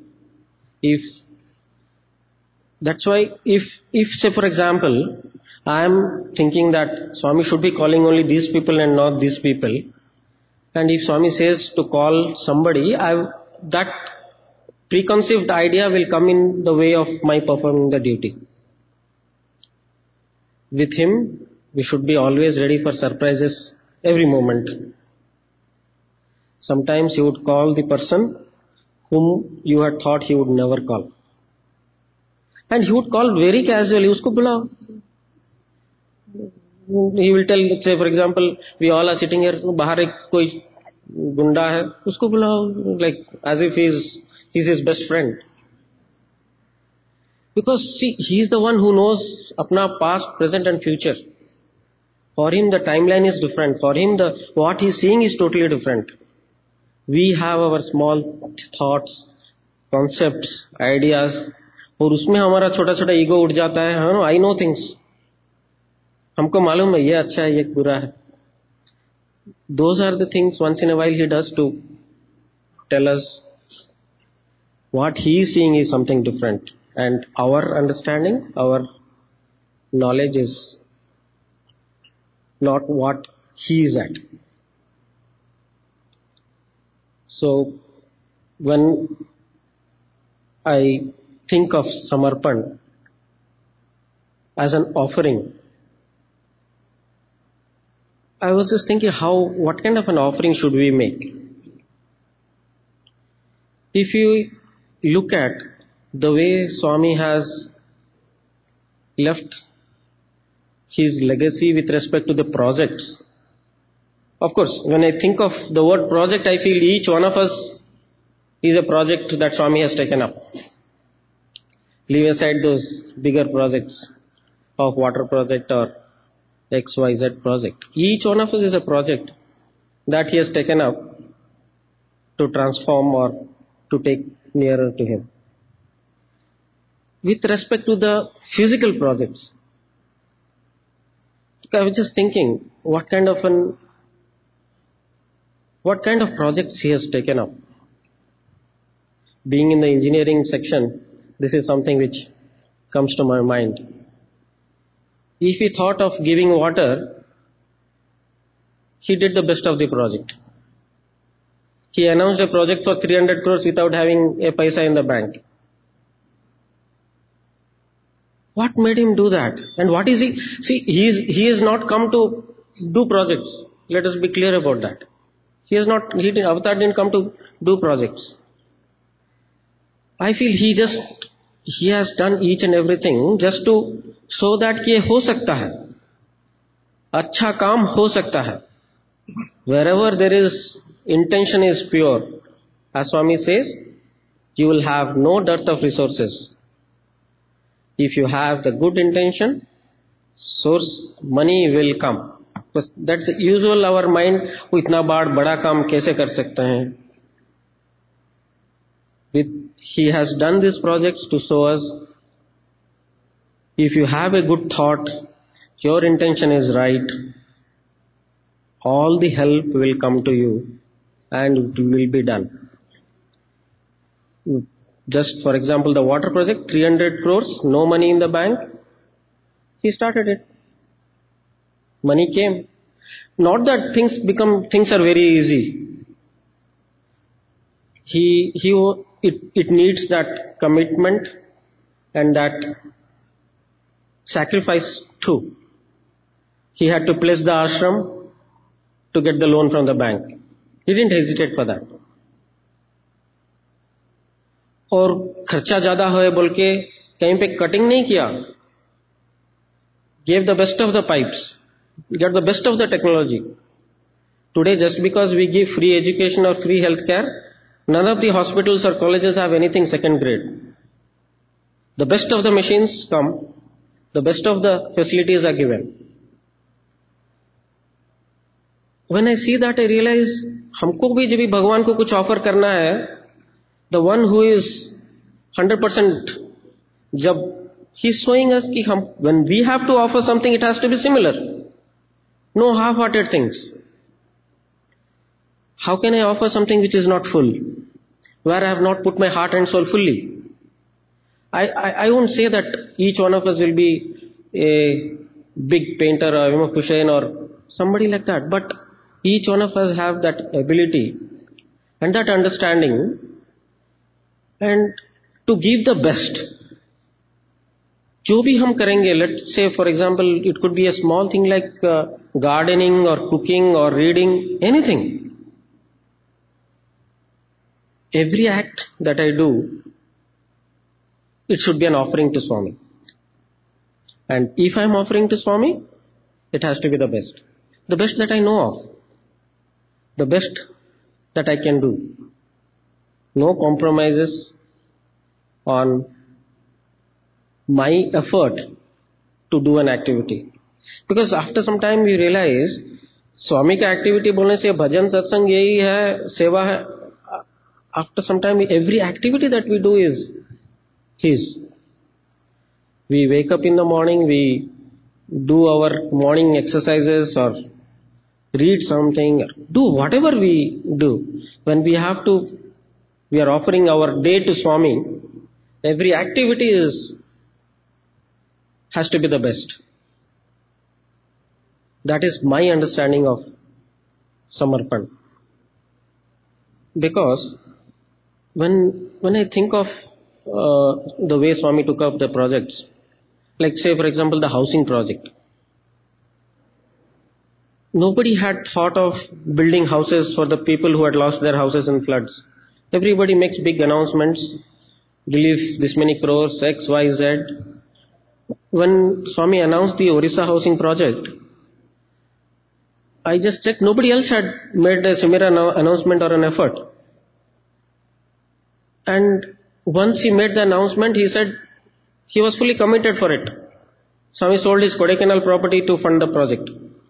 That's why if say for example, I am thinking that Swami should be calling only these people and not these people, and if Swami says to call somebody, that preconceived idea will come in the way of my performing the duty. With him, we should be always ready for surprises every moment. Sometimes he would call the person whom you had thought he would never call. And he would call very casually, usko bulao. He will tell, say for example, we all are sitting here, bahar ek koi gunda hai, usko bulao, like as if he's his best friend. Because see, he is the one who knows apna past, present and future. For him the timeline is different. For him what he is seeing is totally different. We have our small thoughts, concepts, ideas, और उसमें हमारा छोटा छोटा ego उठ जाता है. हाँ, I know things, हमको मालूम है ये अच्छा है ये बुरा है. Those are the things once in a while he does to tell us what he is seeing is something different, and our understanding, our knowledge is not what he is at. So when I think of Samarpan as an offering, I was just thinking what kind of an offering should we make? If you look at the way Swami has left his legacy with respect to the projects. Of course, when I think of the word project, I feel each one of us is a project that Swami has taken up. Leave aside those bigger projects of water project or XYZ project. Each one of us is a project that he has taken up to transform or to take nearer to him. With respect to the physical projects, I was just thinking what kind of projects he has taken up. Being in the engineering section, this is something which comes to my mind. If he thought of giving water, he did the best of the project. He announced a project for 300 crores without having a paisa in the bank. What made him do that? And what is he? See, he has not come to do projects. Let us be clear about that. Avatar didn't come to do projects. I feel he has done each and everything just to show that ये हो सकता है, अच्छा काम हो सकता है. Wherever there is intention is pure, as Swami says, you will have no dearth of resources. If you have the good intention, source money will come. Because that's usual our mind, वो इतना बड़ा काम कैसे कर सकते हैं. He has done these projects to show us, if you have a good thought, your intention is right, all the help will come to you and it will be done. Just for example, the water project, 300 crores, no money in the bank, he started it. Money came. Not that things are very easy. It needs that commitment and that sacrifice too. He had to pledge the ashram to get the loan from the bank. He didn't hesitate for that. और खर्चा ज्यादा है बोल के कहीं पे cutting नहीं किया. Gave the best of the pipes, got the best of the technology. Today, just because we give free education or free health care, none of the hospitals or colleges have anything second grade. The best of the machines come, the best of the facilities are given. When I see that, I realize, हमको भी जब भी भगवान को कुछ offer करना है, the one who is 100%, जब he's showing us कि हम, when we have to offer something, it has to be similar. No half-hearted things. How can I offer something which is not full, where I have not put my heart and soul fully? I won't say that each one of us will be a big painter or Imam Hussain or somebody like that, but each one of us have that ability and that understanding, and to give the best. जो भी हम करेंगे, let's say for example, it could be a small thing like gardening or cooking or reading, anything. Every act that I do, it should be an offering to Swami. And if I am offering to Swami, it has to be the best. The best that I know of. The best that I can do. No compromises on my effort to do an activity. Because after some time we realize, Swami का activity बोलने से भजन सत्संग यही है, सेवा है. After some time, every activity that we do is His. We wake up in the morning, we do our morning exercises or read something, do whatever we do. When we have to, we are offering our day to Swami, every activity has to be the best. That is my understanding of Samarpan. Because when I think of the way Swami took up the projects, like say for example the housing project, nobody had thought of building houses for the people who had lost their houses in floods. Everybody makes big announcements, relief this many crores, X, Y, Z. When Swami announced the Orissa housing project, I just checked, nobody else had made a similar announcement or an effort. And once he made the announcement, he said he was fully committed for it. Swami sold his Kodaikanal property to fund the project.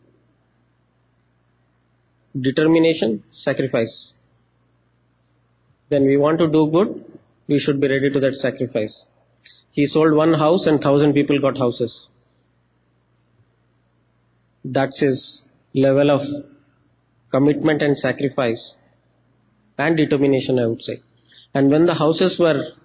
Determination, sacrifice. When we want to do good, we should be ready to that sacrifice. He sold one house and 1,000 people got houses. That's his level of commitment and sacrifice and determination, I would say. And when the houses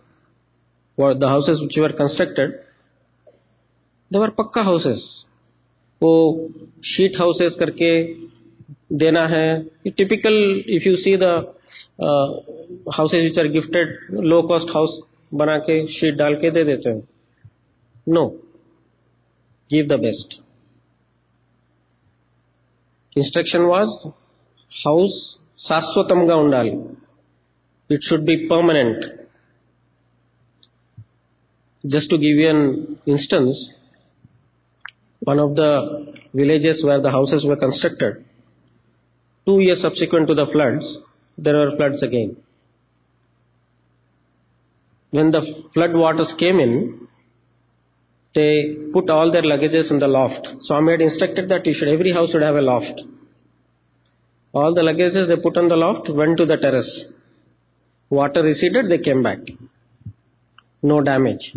which were constructed, they were pakka houses. वो sheet houses करके देना है. Typical, if you see the houses which are gifted, low cost house बना के sheet डाल के दे देते हैं. No. Give the best. Instruction was, house शाश्वतम का उंडाल. It should be permanent. Just to give you an instance, one of the villages where the houses were constructed, 2 years subsequent to the floods, there were floods again. When the flood waters came in, they put all their luggages in the loft. Swami had instructed that every house should have a loft. All the luggages they put on the loft went to the terrace. Water receded, they came back. No damage.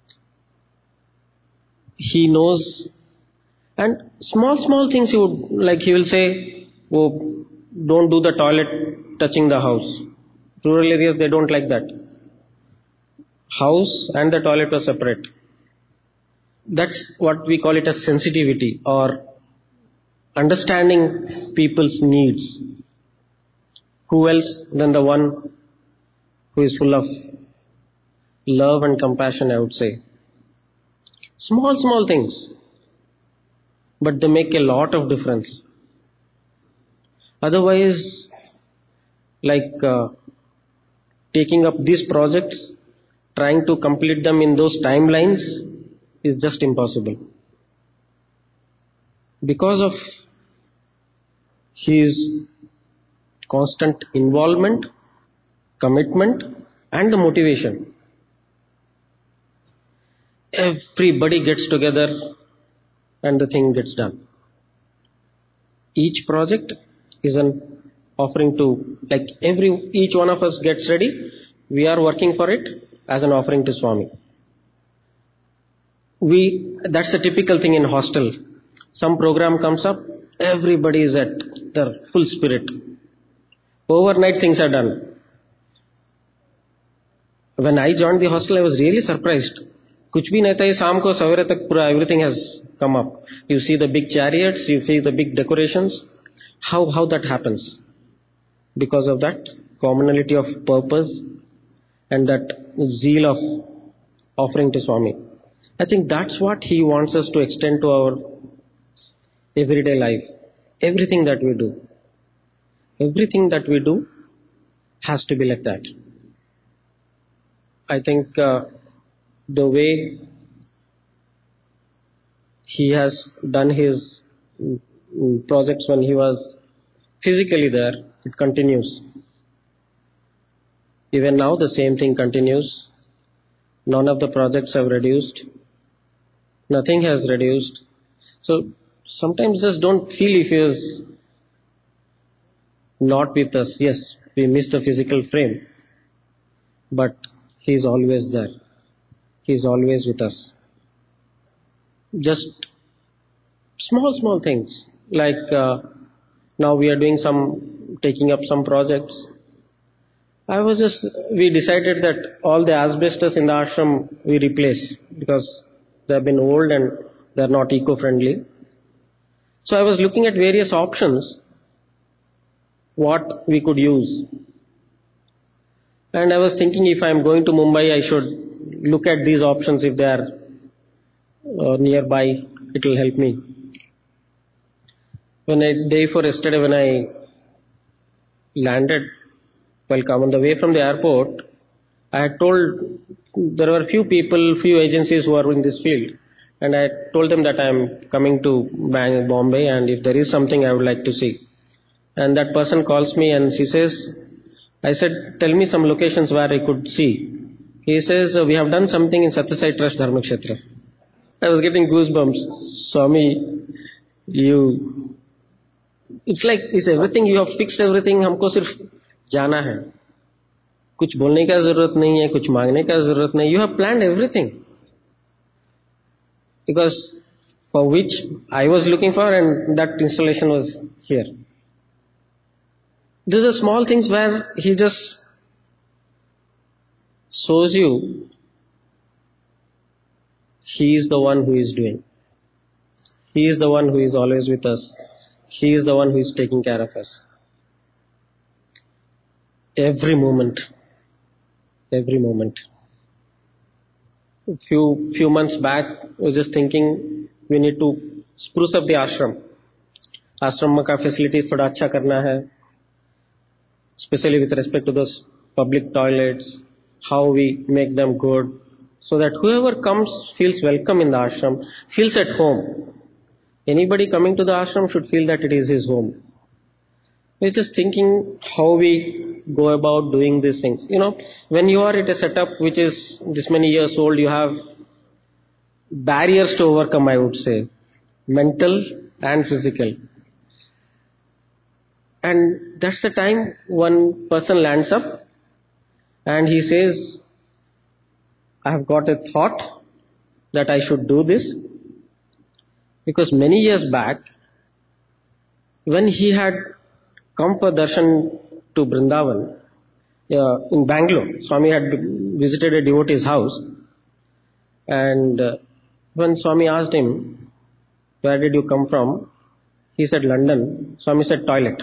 He knows, and small things he will say, oh, don't do the toilet touching the house. Rural areas, they don't like that. House and the toilet are separate. That's what we call it as sensitivity or understanding people's needs. Who else than the one who is full of love and compassion, I would say. Small things, but they make a lot of difference. Otherwise, like taking up these projects, trying to complete them in those timelines is just impossible. Because of his constant involvement, commitment, and the motivation. Everybody gets together and the thing gets done. Each project is an offering to, like each one of us gets ready, we are working for it as an offering to Swami. That's the typical thing in hostel. Some program comes up, everybody is at their full spirit. Overnight things are done. When I joined the hostel, I was really surprised. कुछ भी नहीं था, ये शाम को सवेरे तक पूरा everything has come up. You see the big chariots, you see the big decorations. How that happens? Because of that commonality of purpose and that zeal of offering to Swami. I think that's what he wants us to extend to our everyday life. Everything that we do has to be like that. I think the way he has done his projects when he was physically there, it continues. Even now the same thing continues. None of the projects have reduced. Nothing has reduced. So sometimes just don't feel if he is not with us. Yes, we miss the physical frame, but he is always there. He is always with us. Just small things like now we are taking up some projects. We decided that all the asbestos in the ashram we replace because they have been old and they are not eco-friendly. So I was looking at various options what we could use. And I was thinking if I am going to Mumbai, I should look at these options. If they are nearby, it will help me. Day before yesterday when I landed, on the way from the airport, I had told there were few agencies who are in this field, and I told them that I am coming to Bombay and if there is something I would like to see. And that person calls me and she says, I said, tell me some locations where I could see. He says, we have done something in Satyasai Trust Dharmakshetra. I was getting goosebumps. Swami, it's like, is everything, you have fixed everything, हमको सिर्फ जाना है. कुछ बोलने का जरूरत नहीं है, कुछ मांगने का जरूरत नहीं. You have planned everything. Because for which I was looking for and that installation was here. These are small things where he just shows you he is the one who is doing. He is the one who is always with us. He is the one who is taking care of us. Every moment. Few months back, I was just thinking we need to spruce up the ashram. Ashram ka facilities thoda अच्छा करना है. Especially with respect to those public toilets, how we make them good, so that whoever comes feels welcome in the ashram, feels at home. Anybody coming to the ashram should feel that it is his home. We're just thinking how we go about doing these things. When you are at a setup which is this many years old, you have barriers to overcome, I would say, mental and physical. And that's the time one person lands up and he says, I have got a thought that I should do this. Because many years back, when he had come for darshan to Vrindavan, in Bangalore, Swami had visited a devotee's house. And when Swami asked him, where did you come from? He said, London. Swami said, toilet.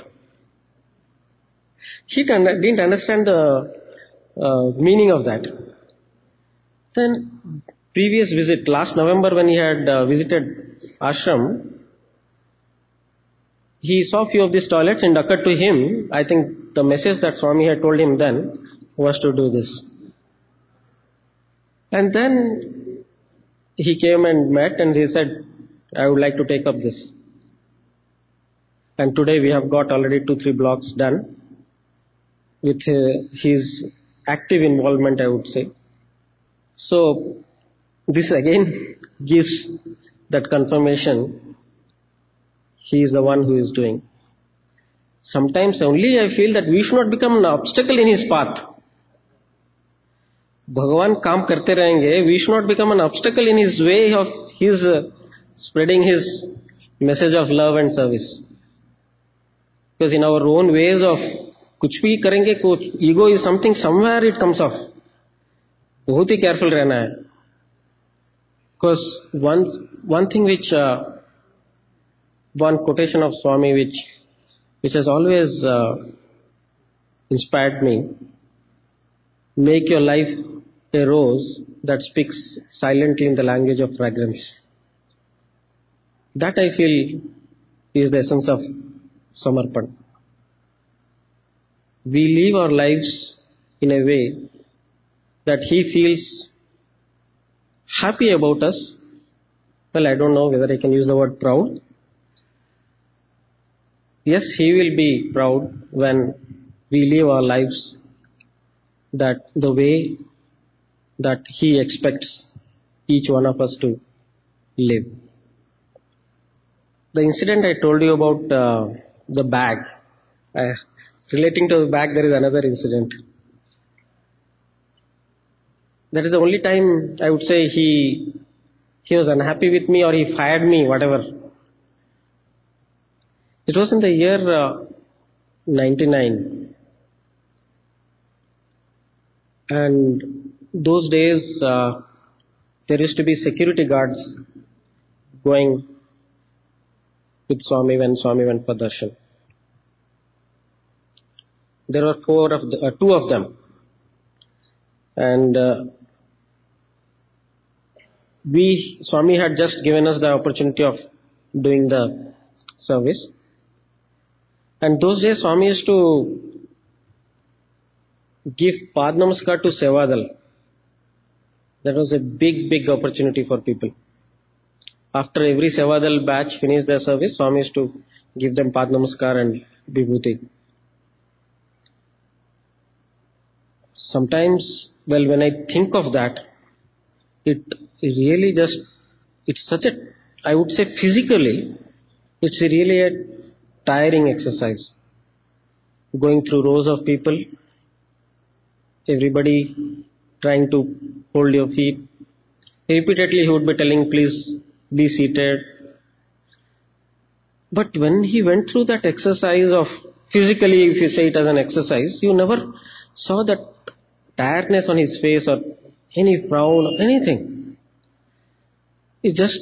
He didn't understand the meaning of that. Then, previous visit, last November when he had visited ashram, he saw few of these toilets and occurred to him, I think the message that Swami had told him then was to do this. And then he came and met and he said, I would like to take up this. And today we have got already 2-3 blocks done with his active involvement, I would say. So this again gives that confirmation he is the one who is doing. Sometimes only I feel that we should not become an obstacle in his path. Bhagavan काम करते रहेंगे, we should not become an obstacle in his way of his spreading his message of love and service. Because in our own ways of कुछ भी करेंगे, ego is something, somewhere it comes off. बहुत ही careful रहना है. Because one thing which one quotation of Swami which has always inspired me: make your life a rose that speaks silently in the language of fragrance. That I feel is the essence of Samarpan. We live our lives in a way that he feels happy about us. Well, I don't know whether I can use the word proud. Yes, he will be proud when we live our lives that the way that he expects each one of us to live. The incident I told you about the bag, relating to the bag, there is another incident. That is the only time I would say he was unhappy with me or he fired me, whatever. It was in the year 99. And those days there used to be security guards going with Swami when Swami went for darshan. There were two of them. And Swami had just given us the opportunity of doing the service. And those days Swami used to give Pad Namaskar to Sevadal. That was a big opportunity for people. After every Sevadal batch finished their service, Swami used to give them Pad Namaskar and Vibhuti. Sometimes, well, when I think of that, it really it's such a, I would say physically, it's really a tiring exercise. Going through rows of people, everybody trying to hold your feet. Repeatedly he would be telling, please be seated. But when he went through that exercise of, physically if you say it as an exercise, you never saw that tiredness on his face or any frown or anything. It just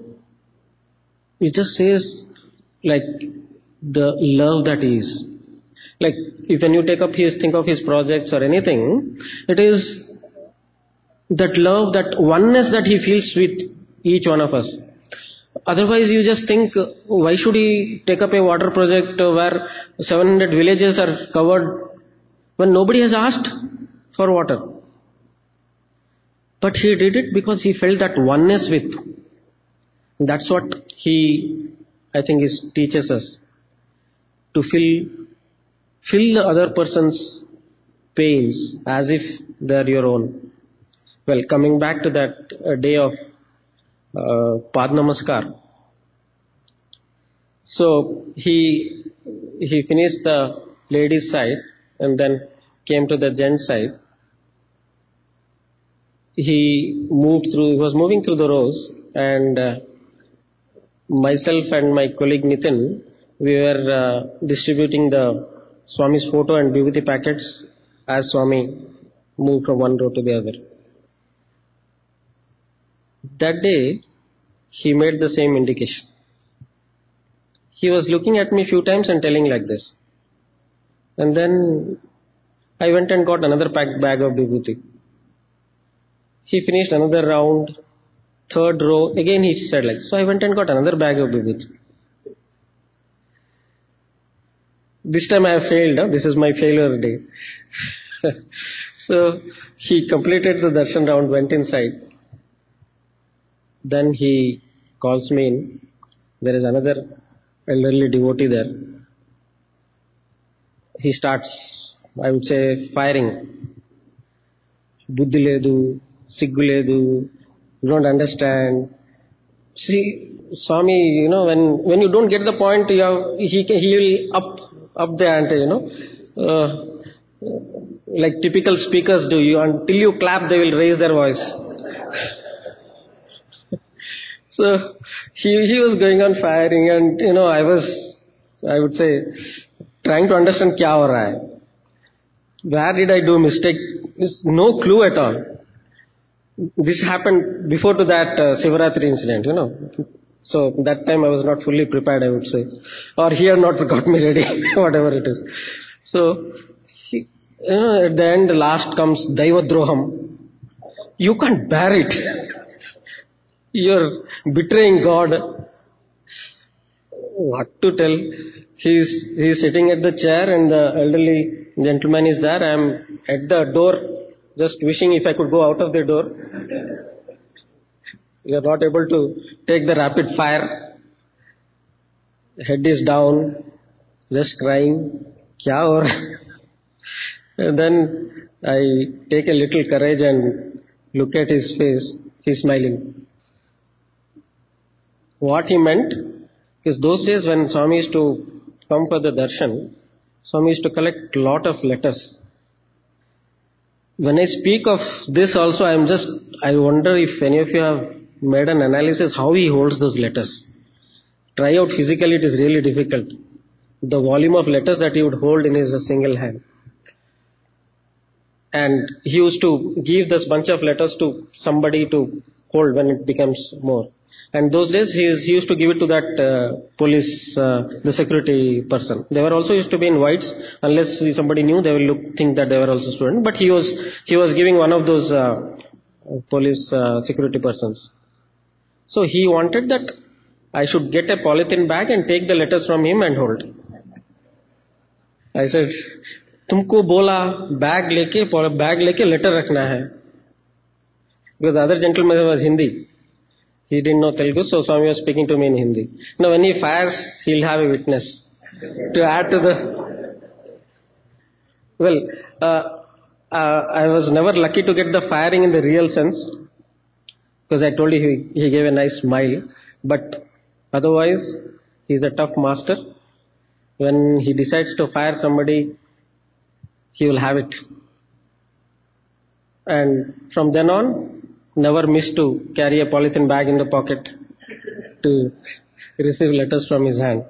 says like the love that he is. Like if when you think of his projects or anything, it is that love, that oneness that he feels with each one of us. Otherwise you just think, why should he take up a water project where 700 villages are covered when nobody has asked for water? But he did it because he felt that oneness with. That's what he, I think, teaches us. To feel the other person's pains as if they are your own. Well, coming back to that day of Pad Namaskar. So he finished the ladies' side and then came to the gents' side. He was moving through the rows, and myself and my colleague Nitin, we were distributing the Swami's photo and Vibhuti packets as Swami moved from one row to the other. That day, he made the same indication. He was looking at me a few times and telling like this. And then I went and got another packed bag of Vibhuti. He finished another round, third row, again he said like, so I went and got another bag of Vibhuti. This time I have failed, this is my failure day. So he completed the darshan round, went inside. Then he calls me in. There is another elderly devotee there. He starts, I would say, firing. Buddhi ledu, siggu ledu, you don't understand. See, Swami, when you don't get the point, he will up the ante, like typical speakers do. Until you clap, they will raise their voice. So he was going on firing, and I would say, trying to understand kya ho raha hai. Where did I do mistake? There's no clue at all. This happened before to that Sivaratri incident, So that time I was not fully prepared, I would say. Or he had not got me ready, whatever it is. So, at the end, last comes Daivadroham. You can't bear it. You're betraying God. What to tell? He's sitting at the chair and the elderly gentleman is there. I'm at the door, just wishing if I could go out of the door. You're not able to take the rapid fire. Head is down, just crying. Kya ho raha? And then I take a little courage and look at his face. He's smiling. What he meant, because those days when Swami used to come for the darshan, Swami used to collect lot of letters. When I speak of this also, I wonder if any of you have made an analysis how he holds those letters. Try out physically, it is really difficult. The volume of letters that he would hold in his single hand. And he used to give this bunch of letters to somebody to hold when it becomes more. And those days he used to give it to that police, the security person. They were also used to be in whites. Unless somebody knew, they will think that they were also students. But he was giving one of those police security persons. So he wanted that I should get a polythene bag and take the letters from him and hold. I said, तुमको बोला bag लेके letter रखना है. Because the other gentleman was Hindi. He didn't know Telugu, so Swami was speaking to me in Hindi. Now when he fires, he'll have a witness to add to the... Well, I was never lucky to get the firing in the real sense, because I told you he gave a nice smile. But otherwise, he's a tough master. When he decides to fire somebody, he will have it. And from then on, never miss to carry a polythene bag in the pocket to receive letters from his hand.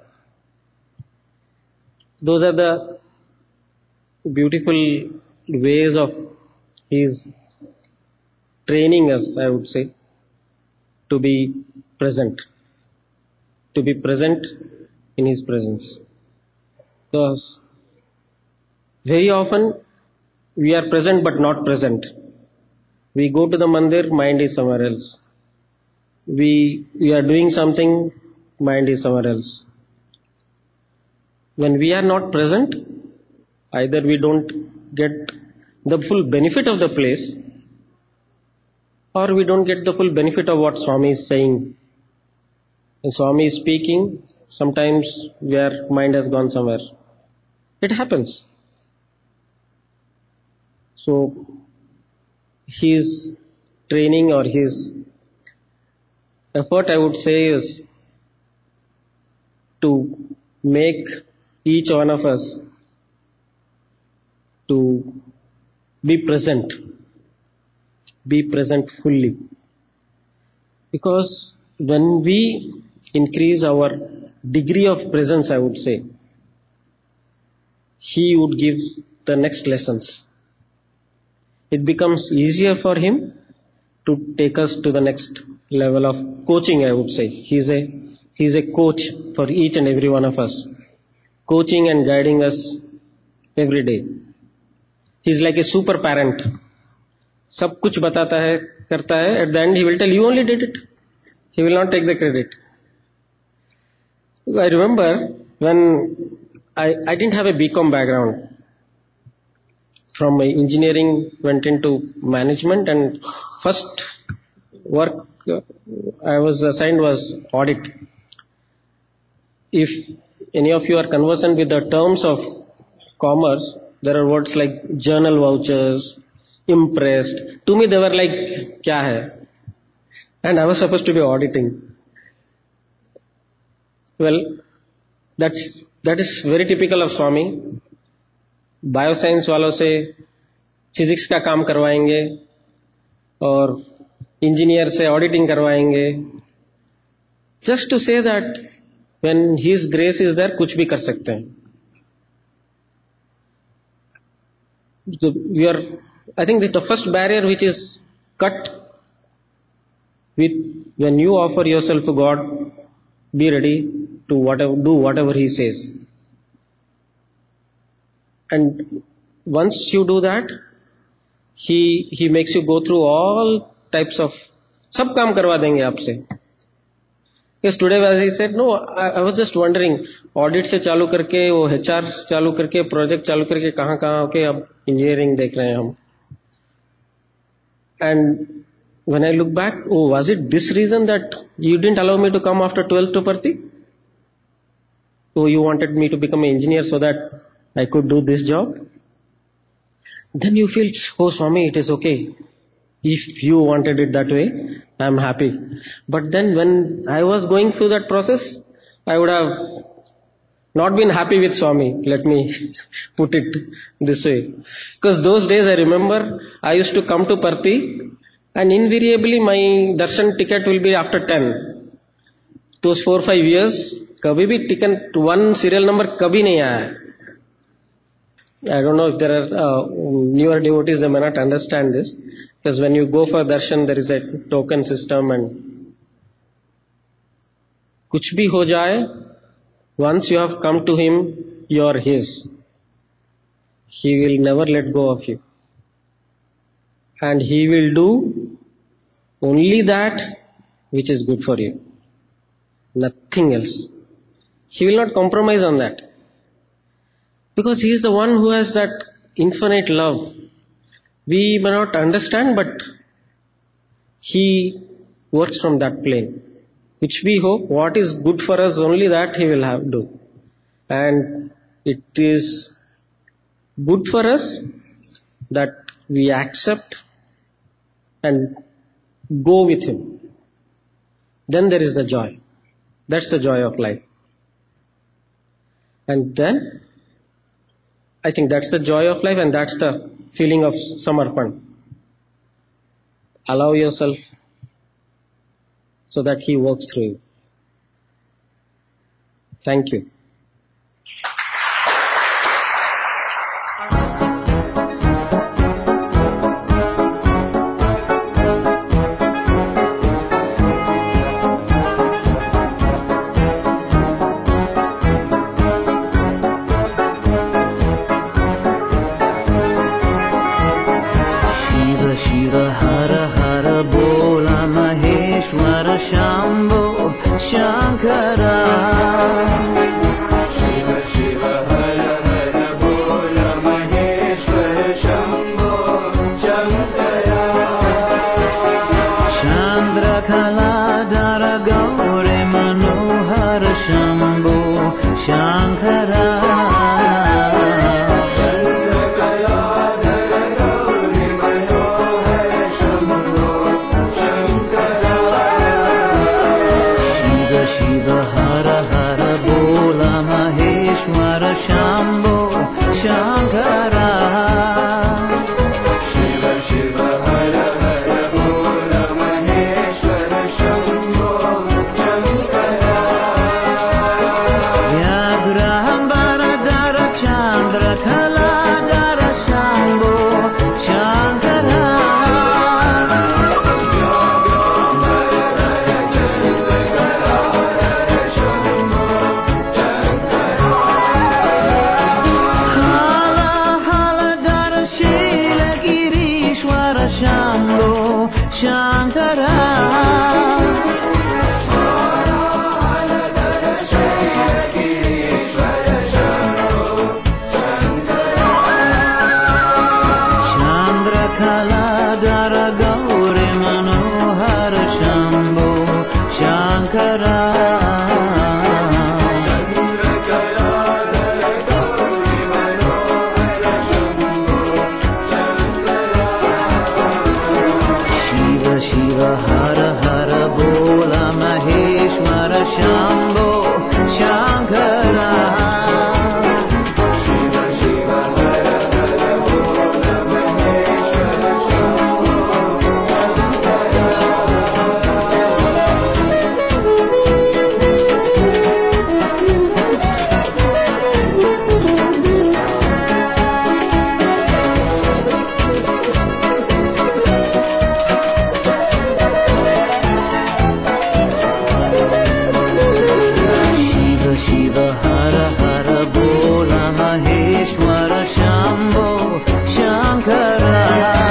Those are the beautiful ways of his training us, I would say, to be present. To be present in his presence. Because very often we are present but not present. We go to the mandir, mind is somewhere else. We are doing something, mind is somewhere else. When we are not present, either we don't get the full benefit of the place, or we don't get the full benefit of what Swami is saying. When Swami is speaking, sometimes your mind has gone somewhere. It happens. So, his training or his effort, I would say, is to make each one of us to be present fully. Because when we increase our degree of presence, I would say, he would give the next lessons. It becomes easier for him to take us to the next level of coaching, I would say. He's a coach for each and every one of us, coaching and guiding us every day. He's like a super parent. सब कुछ बताता है, करता है. At the end, he will tell you only did it. He will not take the credit. I remember when I didn't have a BCom background. From my engineering, went into management, and first work I was assigned was audit. if any of you are conversant with the terms of commerce, there are words like journal vouchers, impressed. To me, they were like, kya hai? And I was supposed to be auditing. Well, that is very typical of Swami. Bioscience वालों से physics का काम करवाएंगे और engineer से auditing करवाएंगे, just to say that when his grace is there कुछ भी कर सकते हैं. We are, I think the first barrier which is cut with when you offer yourself to God, be ready to do whatever He says. And once you do that, He makes you go through all types of, सब काम करवा देंगे आपसे. Yes, today as he said, no, I was just wondering, audit से चालू करके वो HR चालू करके प्रोजेक्ट चालू करके कहाँ होके अब इंजीनियरिंग देख रहे हैं हम. And when I look back, oh, was it this reason that you didn't allow me to come after 12th to Parthi? Oh, you wanted me to become an engineer so that I could do this job? Then you feel, oh Swami, it is okay. If you wanted it that way, I am happy. But then when I was going through that process, I would have not been happy with Swami. Let me put it this way. Because those days I remember, I used to come to Parthi, and invariably my darshan ticket will be after 10. Those 4-5 years, कभी भी ticket one serial number कभी नहीं आया. I don't know if there are newer devotees, they may not understand this, because when you go for darshan, there is a token system, and कुछ भी हो जाए, once you have come to Him, you are His. He will never let go of you. And He will do only that which is good for you. Nothing else. He will not compromise on that. Because He is the one who has that infinite love. We may not understand, but He works from that plane. Which we hope, what is good for us, only that He will do. And it is good for us that we accept and go with Him. Then there is the joy. That's the joy of life. And then, I think that's the joy of life, and that's the feeling of samarpan. Allow yourself so that He works through you. Thank you. Shambho Shankara. Shiva Shiva Hara Hara Bhola Maheshwara Shambho Shiva Shiva Hara Hara Bhola Maheshwara Shambho Shankara.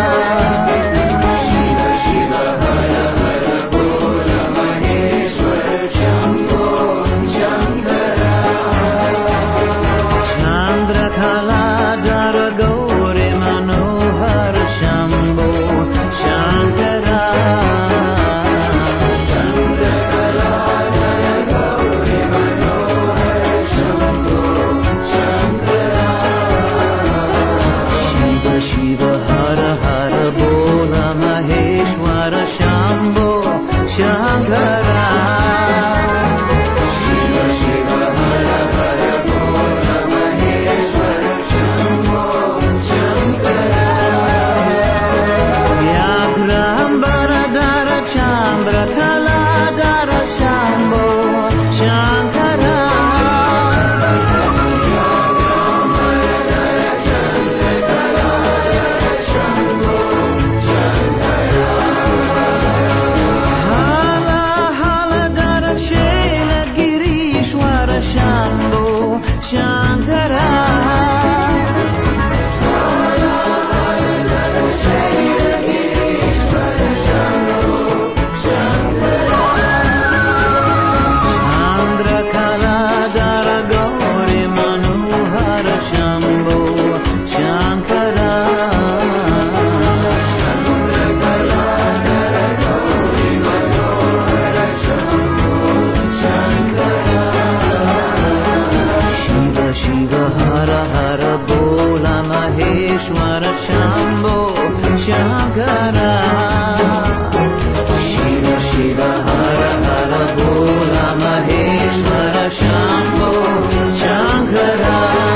Shiva Shiva Hara Hara Bhola Maheshwara Shambho Shankara. Chandra Kaladhara Gauri Manohar Shambho Shankara. Chandra Kaladhara Gauri Manohar Shambho Shankara. Shiva Shiva Hara Hara Bhola Maheshwara Shambho Shankara. Shiva Shiva Hara Hara Bhola Maheshwara Shambho Shankara. Vyaghrambaradhara Chambra Kaladhara Shambho Shankara. Vyaghrambaradhara Chambra Kaladhara Shambho Shankara. Hala Haladhara Shela Girishwara Shambho Shankara. Chandra Kaladhara Gauri Manohar Shambho Shankara. Chandra Kaladhara Gauri Manohar Shambho Shankara. Shiva Shiva Hara Hara Bhola Maheshwara Shambho Shankara. Shiva Shiva Hara Hara Bhola Maheshwara Shambho Shankara.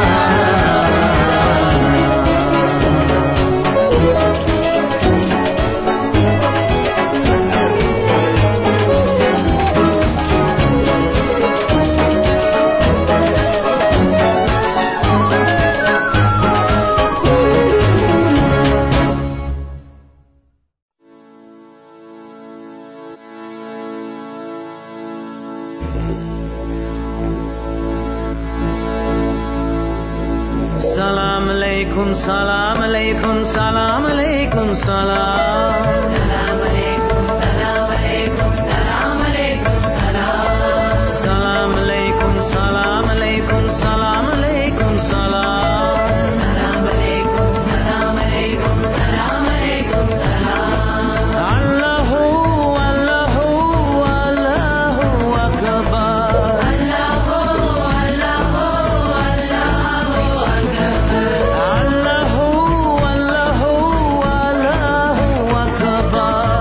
Salam alaikum, salam alaikum, salam alaikum, salam. Salam alaikum, salam alaikum, salam alaikum, salam. Salam alaikum, salam alaikum, salam alaikum, salam. Salam alaikum, salam alaikum, salam alaikum, salam. Allahu, Allahu, Allahu Akbar. Allahu, Allahu, Allahu Akbar. Allahu, Allahu, Allahu Akbar.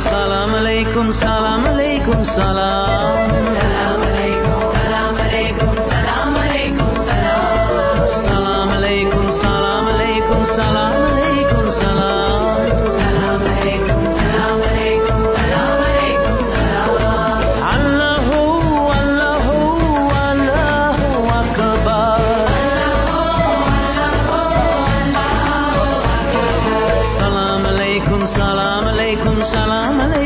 salam alaikum, salam alaikum, salam. Salam alaikum, salam alaikum, salam alaikum, salam. Salam alaikum, salam alaikum, salam alaikum, salam. Salam alaikum, salam alaikum, salam alaikum, salam. Allahu, Allahu, Allahu Akbar. Salam alaikum, salam alaikum, salam alaikum.